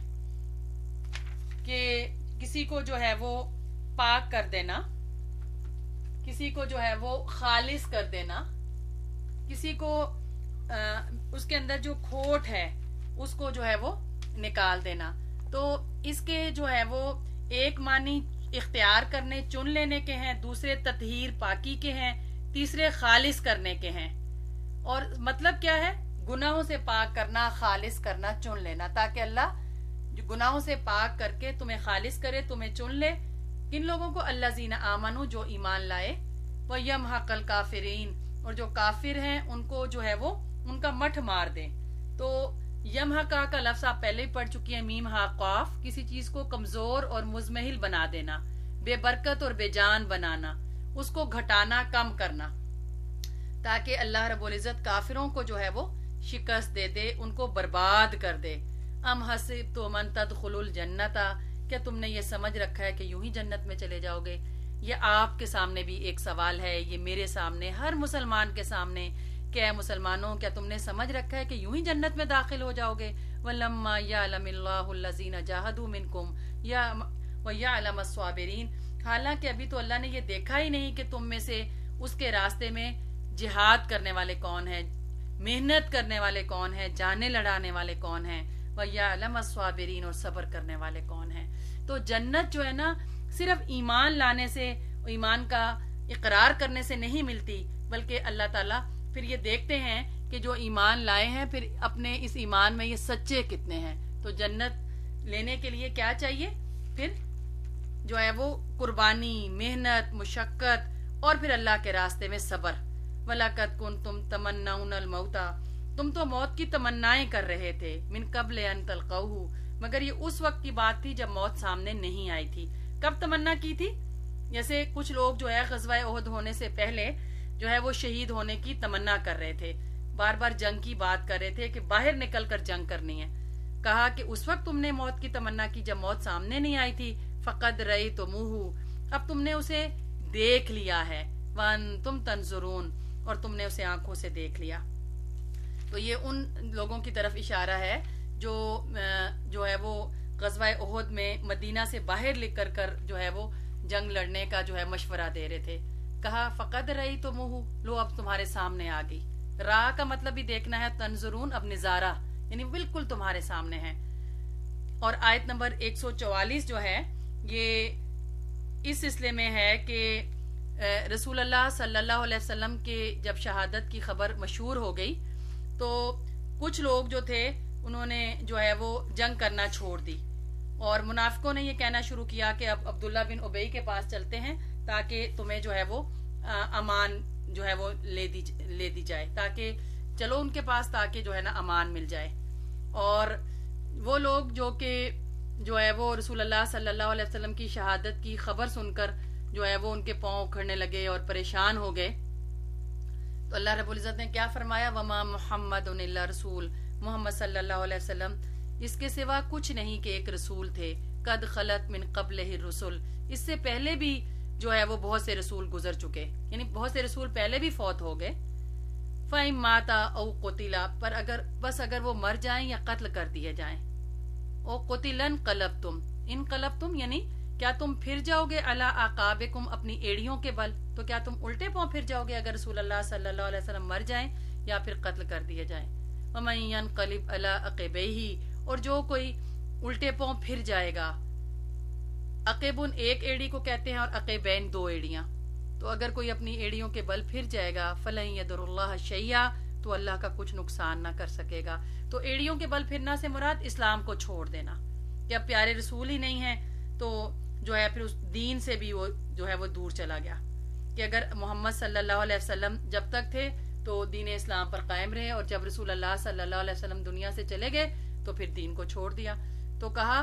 کہ کسی کو جو ہے وہ پاک کر دینا، کسی کو جو ہے وہ خالص کر دینا، کسی کو اس کے اندر جو کھوٹ ہے اس کو جو ہے وہ نکال دینا. تو اس کے جو ہے وہ ایک معنی اختیار کرنے، چن لینے کے ہیں، دوسرے تطہیر پاکی کے ہیں، تیسرے خالص کرنے کے ہیں. اور مطلب کیا ہے؟ گناہوں سے پاک کرنا، خالص کرنا، چن لینا، تاکہ اللہ جو گناہوں سے پاک کر کے تمہیں خالص کرے، تمہیں چن لے. کن لوگوں کو؟ الذین آمنوا، جو ایمان لائے. وَيَمْحَقَ الْكَافِرِينَ، اور جو کافر ہیں ان کو جو ہے وہ ان کا مٹھ مار دے. تو یمحقا کا لفظ آپ پہلے ہی پڑھ چکی ہیں، میم ہا قاف. کسی چیز کو کمزور اور مزمحل بنا دینا، بے برکت اور بے جان بنانا، اس کو گھٹانا، کم کرنا، تاکہ اللہ رب العزت کافروں کو جو ہے وہ شکست دے دے، ان کو برباد کر دے. ام حسبتم ان تدخلوا الجنت، کیا تم نے یہ سمجھ رکھا ہے کہ یوں ہی جنت میں چلے جاؤ گے؟ یہ آپ کے سامنے بھی ایک سوال ہے، یہ میرے سامنے، ہر مسلمان کے سامنے، کہ اے مسلمانوں کیا تم نے سمجھ رکھا ہے کہ یوں ہی جنت میں داخل ہو جاؤ گے؟ وَلَمَّا يَعْلَمِ اللَّهُ الَّذِينَ جَاهَدُوا مِنكُمْ وَيَعْلَمَ الصَّابِرِينَ، حالانکہ ابھی تو اللہ نے یہ دیکھا ہی نہیں کہ تم میں سے اس کے راستے میں جہاد کرنے والے کون ہیں، محنت کرنے والے کون ہیں، جانیں لڑانے والے کون ہیں. وَيَعْلَمَ الصَّابِرِينَ، اور صبر کرنے والے کون ہیں. تو جنت جو ہے نا صرف ایمان لانے سے، ایمان کا اقرار کرنے سے نہیں ملتی، بلکہ اللہ تعالیٰ پھر یہ دیکھتے ہیں کہ جو ایمان لائے ہیں پھر اپنے اس ایمان میں یہ سچے کتنے ہیں. تو جنت لینے کے لیے کیا چاہیے؟ پھر جو ہے وہ قربانی، محنت، مشقت، اور پھر اللہ کے راستے میں صبر. وَلَقَدْ كُنْتُمْ تَمَنَّوْنَ الْمَوْتَ، تم تو موت کی تمنائیں کر رہے تھے، من قبل ان تلقوہ، مگر یہ اس وقت کی بات تھی جب موت سامنے نہیں آئی تھی. کب تمنا کی تھی؟ جیسے کچھ لوگ جو ہے غزوہ احد ہونے سے پہلے جو ہے وہ شہید ہونے کی تمنا کر رہے تھے، بار بار جنگ کی بات کر رہے تھے کہ باہر نکل کر جنگ کرنی ہے. کہا کہ اس وقت تم نے موت کی تمنا کی جب موت سامنے نہیں آئی تھی. فقد رأیتموہ، اب تم نے اسے دیکھ لیا ہے. وانتم تنظرون، اور تم نے اسے آنکھوں سے دیکھ لیا. تو یہ ان لوگوں کی طرف اشارہ ہے جو ہے وہ غزوہ احد میں مدینہ سے باہر لکھ کر جو ہے وہ جنگ لڑنے کا جو ہے مشورہ دے رہے تھے. کہا فقد رہی تو منہ لو اب تمہارے سامنے آ گئی. راہ کا مطلب بھی دیکھنا ہے, تنظرون اب نظارہ یعنی بالکل تمہارے سامنے ہے. اور آیت نمبر 144 جو ہے یہ اس سلسلے میں ہے کہ رسول اللہ صلی اللہ علیہ وسلم کے جب شہادت کی خبر مشہور ہو گئی تو کچھ لوگ جو تھے انہوں نے جو ہے وہ جنگ کرنا چھوڑ دی, اور منافقوں نے یہ کہنا شروع کیا کہ اب عبداللہ بن ابی کے پاس چلتے ہیں تاکہ تمہیں جو ہے وہ امان جو ہے وہ لے دی جائے, تاکہ چلو ان کے پاس تاکہ جو ہے نا امان مل جائے. اور وہ لوگ جو کہ جو ہے وہ رسول اللہ صلی اللہ علیہ وسلم کی شہادت کی خبر سن کر جو ہے وہ ان کے پاؤں اکھڑنے لگے اور پریشان ہو گئے. تو اللہ رب العزت نے کیا فرمایا, وما محمد الا رسول, محمد صلی اللہ علیہ وسلم اس کے سوا کچھ نہیں کہ ایک رسول تھے, قد خلت من قبلہ الرسل, اس سے پہلے بھی جو ہے وہ بہت سے رسول گزر چکے, یعنی بہت سے رسول پہلے بھی فوت ہو گئے. فَإِن مَاتَ أَوْ قُتِلَ, پر اگر وہ مر جائیں یا قتل کر دیے جائیں. او قتلن قلبتم, ان قلبتم یعنی کیا تم پھر جاؤ گے علی اعقابکم, اپنی ایڑیوں کے بل, تو کیا تم الٹے پاؤں پھر جاؤ گے اگر رسول اللہ صلی اللہ علیہ وسلم مر جائیں یا پھر قتل کر دیے جائیں. وَمَن يَنْقَلِبْ عَلَىٰ عَقِبَيْهِ, اور جو کوئی الٹے پاؤں پھر جائے گا. عقبن ایک ایڑی کو کہتے ہیں اور عقبین دو ایڑیاں, تو اگر کوئی اپنی ایڑیوں کے بل پھر جائے گا فَلَن يَضُرَّ اللَّهَ شَيْئًا, تو اللہ کا کچھ نقصان نہ کر سکے گا. تو ایڑیوں کے بل پھرنا سے مراد اسلام کو چھوڑ دینا, کہ اب پیارے رسول ہی نہیں ہیں تو جو ہے پھر اس دین سے بھی وہ جو ہے وہ دور چلا گیا. کہ اگر محمد صلی اللہ علیہ وسلم جب تک تھے تو دین اسلام پر قائم رہے, اور جب رسول اللہ صلی اللہ علیہ وسلم دنیا سے چلے گئے تو پھر دین کو چھوڑ دیا. تو کہا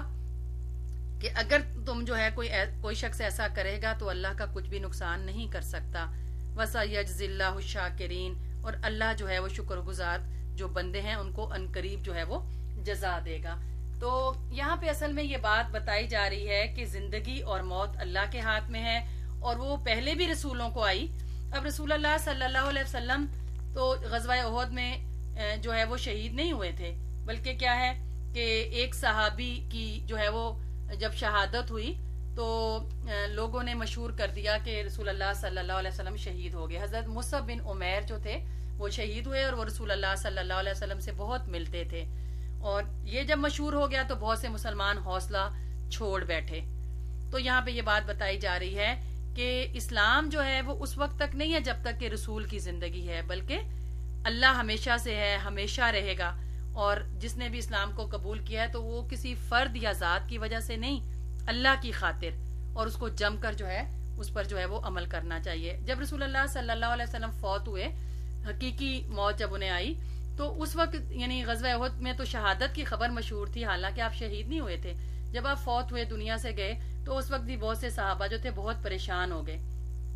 کہ اگر تم جو ہے کوئی شخص ایسا کرے گا تو اللہ کا کچھ بھی نقصان نہیں کر سکتا. وَسَيَجْزِي اللَّهُ الشَّاكِرِينَ, اور اللہ جو ہے وہ شکر گزار جو بندے ہیں ان کو عنقریب جو ہے وہ جزا دے گا. تو یہاں پہ اصل میں یہ بات بتائی جا رہی ہے کہ زندگی اور موت اللہ کے ہاتھ میں ہے, اور وہ پہلے بھی رسولوں کو آئی. اب رسول اللہ صلی اللہ علیہ وسلم تو غزوہ احد میں جو ہے وہ شہید نہیں ہوئے تھے, بلکہ کیا ہے کہ ایک صحابی کی جو ہے وہ جب شہادت ہوئی تو لوگوں نے مشہور کر دیا کہ رسول اللہ صلی اللہ علیہ وسلم شہید ہو گئے. حضرت مصعب بن عمیر جو تھے وہ شہید ہوئے, اور وہ رسول اللہ صلی اللہ علیہ وسلم سے بہت ملتے تھے, اور یہ جب مشہور ہو گیا تو بہت سے مسلمان حوصلہ چھوڑ بیٹھے. تو یہاں پہ یہ بات بتائی جا رہی ہے کہ اسلام جو ہے وہ اس وقت تک نہیں ہے جب تک کہ رسول کی زندگی ہے, بلکہ اللہ ہمیشہ سے ہے, ہمیشہ رہے گا. اور جس نے بھی اسلام کو قبول کیا ہے تو وہ کسی فرد یا ذات کی وجہ سے نہیں, اللہ کی خاطر, اور اس کو جم کر جو ہے اس پر جو ہے وہ عمل کرنا چاہیے. جب رسول اللہ صلی اللہ علیہ وسلم فوت ہوئے, حقیقی موت جب انہیں آئی, تو اس وقت یعنی غزوہ احد میں تو شہادت کی خبر مشہور تھی, حالانکہ آپ شہید نہیں ہوئے تھے. جب آپ فوت ہوئے, دنیا سے گئے, تو اس وقت بھی بہت سے صحابہ جو تھے بہت پریشان ہو گئے.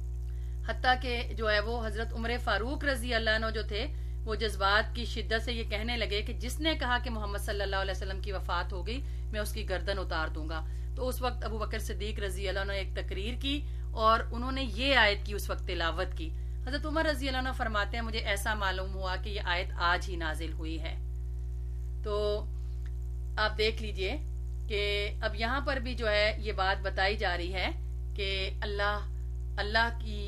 حتیٰ کہ جو ہے وہ حضرت عمر فاروق رضی اللہ عنہ جو تھے وہ جذبات کی شدت سے یہ کہنے لگے کہ جس نے کہا کہ محمد صلی اللہ علیہ وسلم کی وفات ہو گئی میں اس کی گردن اتار دوں گا. تو اس وقت ابو بکر صدیق رضی اللہ عنہ نے ایک تقریر کی اور انہوں نے یہ آیت کی اس وقت تلاوت کی. حضرت عمر رضی اللہ عنہ فرماتے ہیں مجھے ایسا معلوم ہوا کہ یہ آیت آج ہی نازل ہوئی ہے. تو آپ دیکھ لیجئے کہ اب یہاں پر بھی جو ہے یہ بات بتائی جا رہی ہے کہ اللہ کی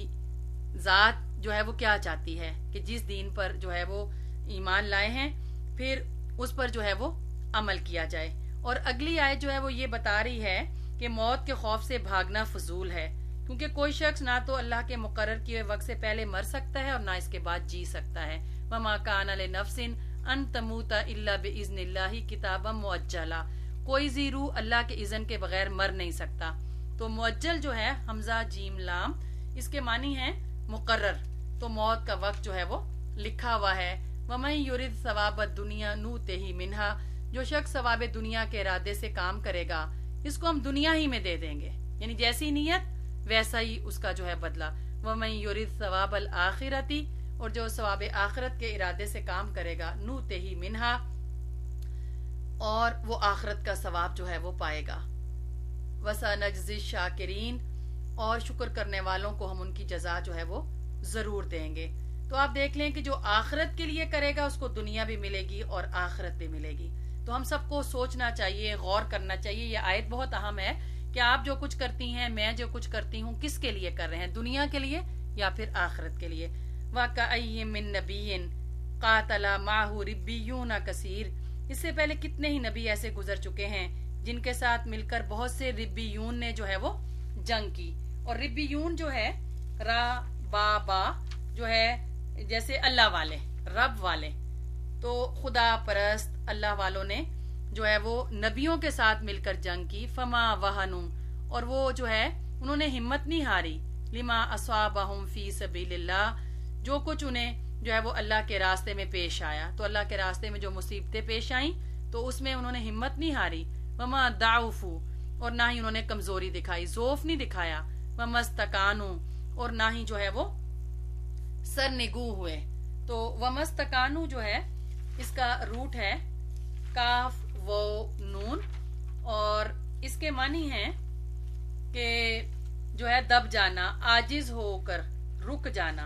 ذات جو ہے وہ کیا چاہتی ہے کہ جس دین پر جو ہے وہ ایمان لائے ہیں پھر اس پر جو ہے وہ عمل کیا جائے. اور اگلی آیت جو ہے وہ یہ بتا رہی ہے کہ موت کے خوف سے بھاگنا فضول ہے, کیونکہ کوئی شخص نہ تو اللہ کے مقرر کیے وقت سے پہلے مر سکتا ہے اور نہ اس کے بعد جی سکتا ہے. وَمَا كَانَ لِنَفْسٍ أَن تَمُوتَ إِلَّا بِإِذْنِ اللَّهِ كِتَابًا مُؤَجَّلًا, کوئی ذی روح اللہ کے اذن کے بغیر مر نہیں سکتا. تو مؤجل جو ہے حمزہ جیم لام, اس کے معنی ہے مقرر, تو موت کا وقت جو ہے وہ لکھا ہوا ہے. وَمَن يُرِدْ ثَوَابَ الدُّنْيَا نُؤْتِهِ مِنْهَا, جو شخص ثواب دنیا کے ارادے سے کام کرے گا اس کو ہم دنیا ہی میں دے دیں گے, یعنی جیسی نیت ویسا ہی اس کا جو ہے بدلہ. وَمَن يُرِدْ ثَوَابَ الْآخِرَةِ, اور جو ثواب آخرت کے ارادے سے کام کرے گا نُؤْتِهِ مِنْهَا, اور وہ آخرت کا ثواب جو ہے وہ پائے گا. وَسَنَجْزِي الشَّاكِرِينَ, اور شکر کرنے والوں کو ہم ان کی جزا جو ہے وہ ضرور دیں گے. تو آپ دیکھ لیں کہ جو آخرت کے لیے کرے گا اس کو دنیا بھی ملے گی اور آخرت بھی ملے گی. تو ہم سب کو سوچنا چاہیے، غور کرنا چاہیے. یہ آیت بہت اہم ہے کہ آپ جو کچھ کرتی ہیں، میں جو کچھ کرتی ہوں، کس کے لیے کر رہے ہیں، دنیا کے لیے یا پھر آخرت کے لیے. وَكَأَيٍّ مِّن نَبِيٍّ قَاتَلَ مَعَهُ رِبِّيُّونَ كَثِيرٌ. اس سے پہلے کتنے ہی نبی ایسے گزر چکے ہیں جن کے ساتھ مل کر بہت سے ربیون نے جو ہے وہ جنگ کی. اور ربیون جو ہے را با با جو ہے جیسے اللہ والے، رب والے، تو خدا پرست اللہ والوں نے جو ہے وہ نبیوں کے ساتھ مل کر جنگ کی. فما وہنو، اور وہ جو ہے انہوں نے ہمت نہیں ہاری. لما اصابہم فی سبیل اللہ، جو کچھ انہیں جو ہے وہ اللہ کے راستے میں پیش آیا، تو اللہ کے راستے میں جو مصیبتیں پیش آئیں تو اس میں انہوں نے ہمت نہیں ہاری. وما ضعفوا، اور نہ ہی انہوں نے کمزوری دکھائی، ضعف نہیں دکھایا. وما استکانوا، اور نہ ہی جو ہے وہ سرنگو ہوئے. تو وما استکانوا جو ہے اس کا روٹ ہے کاف و نون، اور اس کے معنی ہیں کہ جو ہے دب جانا، عاجز ہو کر رک جانا.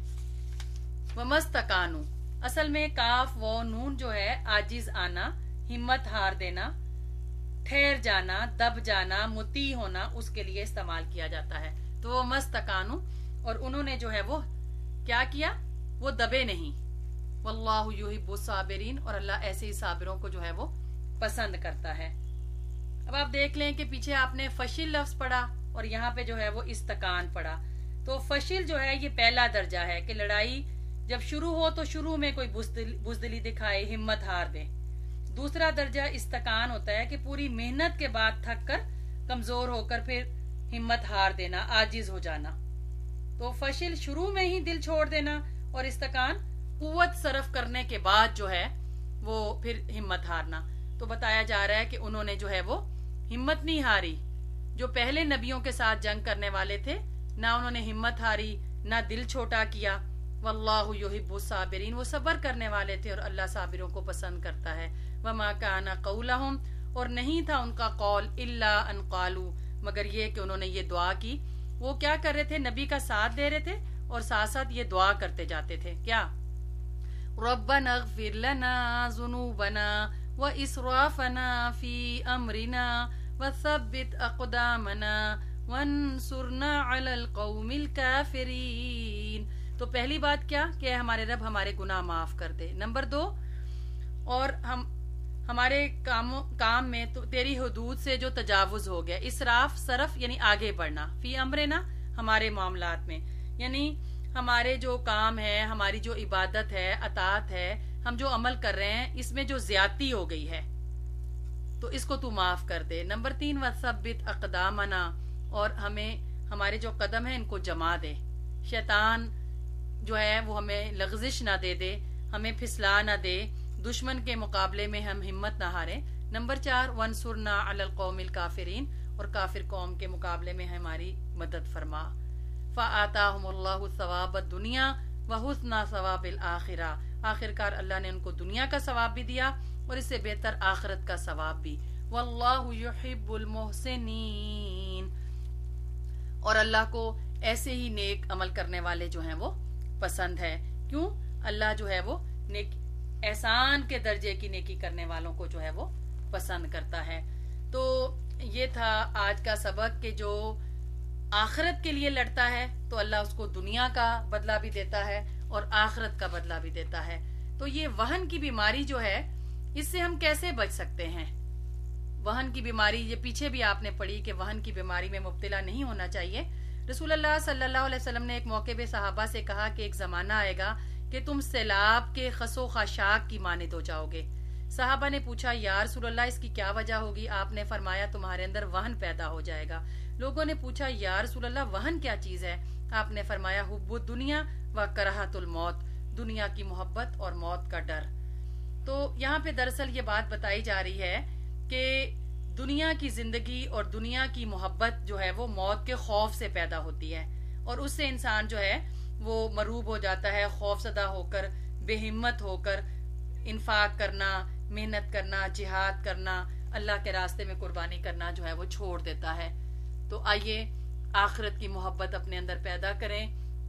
ومستکانو، اصل میں کاف و نون جو ہے عاجز آنا، ہمت ہار دینا، ٹھہر جانا، دب جانا، مطیع ہونا، اس کے لیے استعمال کیا جاتا ہے. تو وہ مستکانو، اور انہوں نے جو ہے وہ کیا کیا، وہ دبے نہیں. واللہ یحب الصابرین، اور اللہ ایسے ہی صابروں کو جو ہے وہ پسند کرتا ہے. اب آپ دیکھ لیں کہ پیچھے آپ نے فشل لفظ پڑھا اور یہاں پہ جو ہے وہ استکان پڑھا. تو فشل جو ہے یہ پہلا درجہ ہے کہ لڑائی جب شروع ہو تو شروع میں کوئی بزدلی دکھائے، ہمت ہار دے. دوسرا درجہ استکان ہوتا ہے کہ پوری محنت کے بعد تھک کر کمزور ہو کر پھر ہمت ہار دینا، عاجز ہو جانا. تو فشل شروع میں ہی دل چھوڑ دینا، اور استکان قوت صرف کرنے کے بعد جو ہے وہ پھر ہمت ہارنا. تو بتایا جا رہا ہے کہ انہوں نے جو ہے وہ ہمت نہیں ہاری. جو پہلے نبیوں کے ساتھ جنگ کرنے والے تھے، نہ انہوں نے ہمت ہاری، نہ دل چھوٹا کیا. واللہ یحب الصابرین، وہ صبر کرنے والے تھے اور اللہ صابروں کو پسند کرتا ہے. وما کان قولہم، اور نہیں تھا ان کا قول، الا ان قالوا، مگر یہ کہ انہوں نے یہ دعا کی. وہ کیا کر رہے تھے، نبی کا ساتھ دے رہے تھے اور ساتھ ساتھ یہ دعا کرتے جاتے تھے. کیا؟ ربنا اغفر لنا ذنوبنا واسرافنا فی امرنا وثبت اقدامنا وانصرنا علی القوم الکافرین. تو پہلی بات کیا کہ ہمارے رب ہمارے گناہ معاف کر دے. نمبر 2، اور ہمارے کام میں تو تیری حدود سے جو تجاوز ہو گیا، اسراف صرف یعنی آگے بڑھنا، فی امرنا ہمارے معاملات میں، یعنی ہمارے جو کام ہے، ہماری جو عبادت ہے، اطاعت ہے، ہم جو عمل کر رہے ہیں، اس میں جو زیادتی ہو گئی ہے تو اس کو تو معاف کر دے. نمبر 3، وثبت اقدامنا، اور ہمیں ہمارے جو قدم ہیں ان کو جما دے. شیطان جو ہے وہ ہمیں لغزش نہ دے دے، ہمیں پھسلا نہ دے، دشمن کے مقابلے میں ہم ہمت نہ ہاریں. نمبر 4، وانصرنا علی القوم الکافرین، اور کافر قوم کے مقابلے میں ہماری مدد فرما. فآتاہم اللہ ثواب الدنیا وحسن ثواب الآخرہ، آخرکار اللہ نے ان کو دنیا کا ثواب بھی دیا اور اس سے بہتر آخرت کا ثواب بھی. واللہ یحب المحسنین، اور اللہ کو ایسے ہی نیک عمل کرنے والے جو ہیں وہ پسند ہے. کیوں؟ اللہ جو ہے وہ نیک احسان کے درجے کی نیکی کرنے والوں کو جو ہے وہ پسند کرتا ہے. تو یہ تھا آج کا سبق کہ جو آخرت کے لیے لڑتا ہے تو اللہ اس کو دنیا کا بدلہ بھی دیتا ہے اور آخرت کا بدلہ بھی دیتا ہے. تو یہ وہن کی بیماری جو ہے، اس سے ہم کیسے بچ سکتے ہیں؟ وہن کی بیماری یہ پیچھے بھی آپ نے پڑھی کہ وہن کی بیماری میں مبتلا نہیں ہونا چاہیے. رسول اللہ صلی اللہ علیہ وسلم نے ایک موقع پہ صحابہ سے کہا کہ ایک زمانہ آئے گا کہ تم سیلاب کے خس و خاشاک کی مانند ہو جاؤ گے. صحابہ نے پوچھا یا رسول اللہ اس کی کیا وجہ ہوگی؟ آپ نے فرمایا تمہارے اندر وہن پیدا ہو جائے گا. لوگوں نے پوچھا یا رسول اللہ وہن کیا چیز ہے؟ آپ نے فرمایا حب الدنیا و کراہت الموت، دنیا کی محبت اور موت کا ڈر. تو یہاں پہ دراصل یہ بات بتائی جا رہی ہے کہ دنیا کی زندگی اور دنیا کی محبت جو ہے وہ موت کے خوف سے پیدا ہوتی ہے، اور اس سے انسان جو ہے وہ مروب ہو جاتا ہے، خوف زدہ ہو کر، بے ہمت ہو کر انفاق کرنا، محنت کرنا، جہاد کرنا، اللہ کے راستے میں قربانی کرنا جو ہے وہ چھوڑ دیتا ہے. تو آئیے آخرت کی محبت اپنے اندر پیدا کریں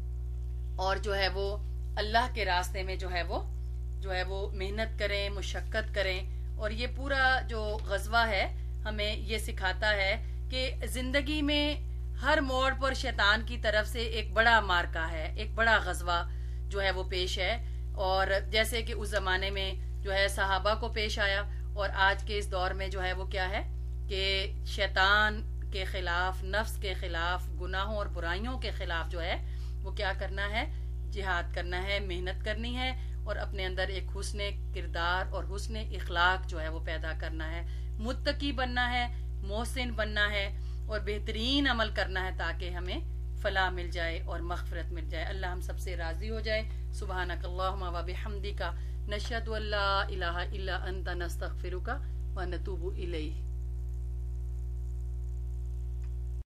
اور جو ہے وہ اللہ کے راستے میں جو ہے وہ محنت کریں، مشقت کریں اور یہ پورا جو غزوہ ہے ہمیں یہ سکھاتا ہے کہ زندگی میں ہر موڑ پر شیطان کی طرف سے ایک بڑا مارکا ہے، ایک بڑا غزوہ جو ہے وہ پیش ہے، اور جیسے کہ اس زمانے میں جو ہے صحابہ کو پیش آیا، اور آج کے اس دور میں جو ہے وہ کیا ہے کہ شیطان کے خلاف، نفس کے خلاف، گناہوں اور برائیوں کے خلاف جو ہے وہ کیا کرنا ہے، جہاد کرنا ہے، محنت کرنی ہے، اور اپنے اندر ایک حسن کردار اور حسن اخلاق جو ہے وہ پیدا کرنا ہے، متقی بننا ہے، محسن بننا ہے، اور بہترین عمل کرنا ہے تاکہ ہمیں فلاح مل جائے اور مغفرت مل جائے۔ اللہ ہم سب سے راضی ہو جائے۔ سبحانک اللہم و بحمدک، نشہد ان لا الہ الا انت، نستغفرک و نتوب الیک۔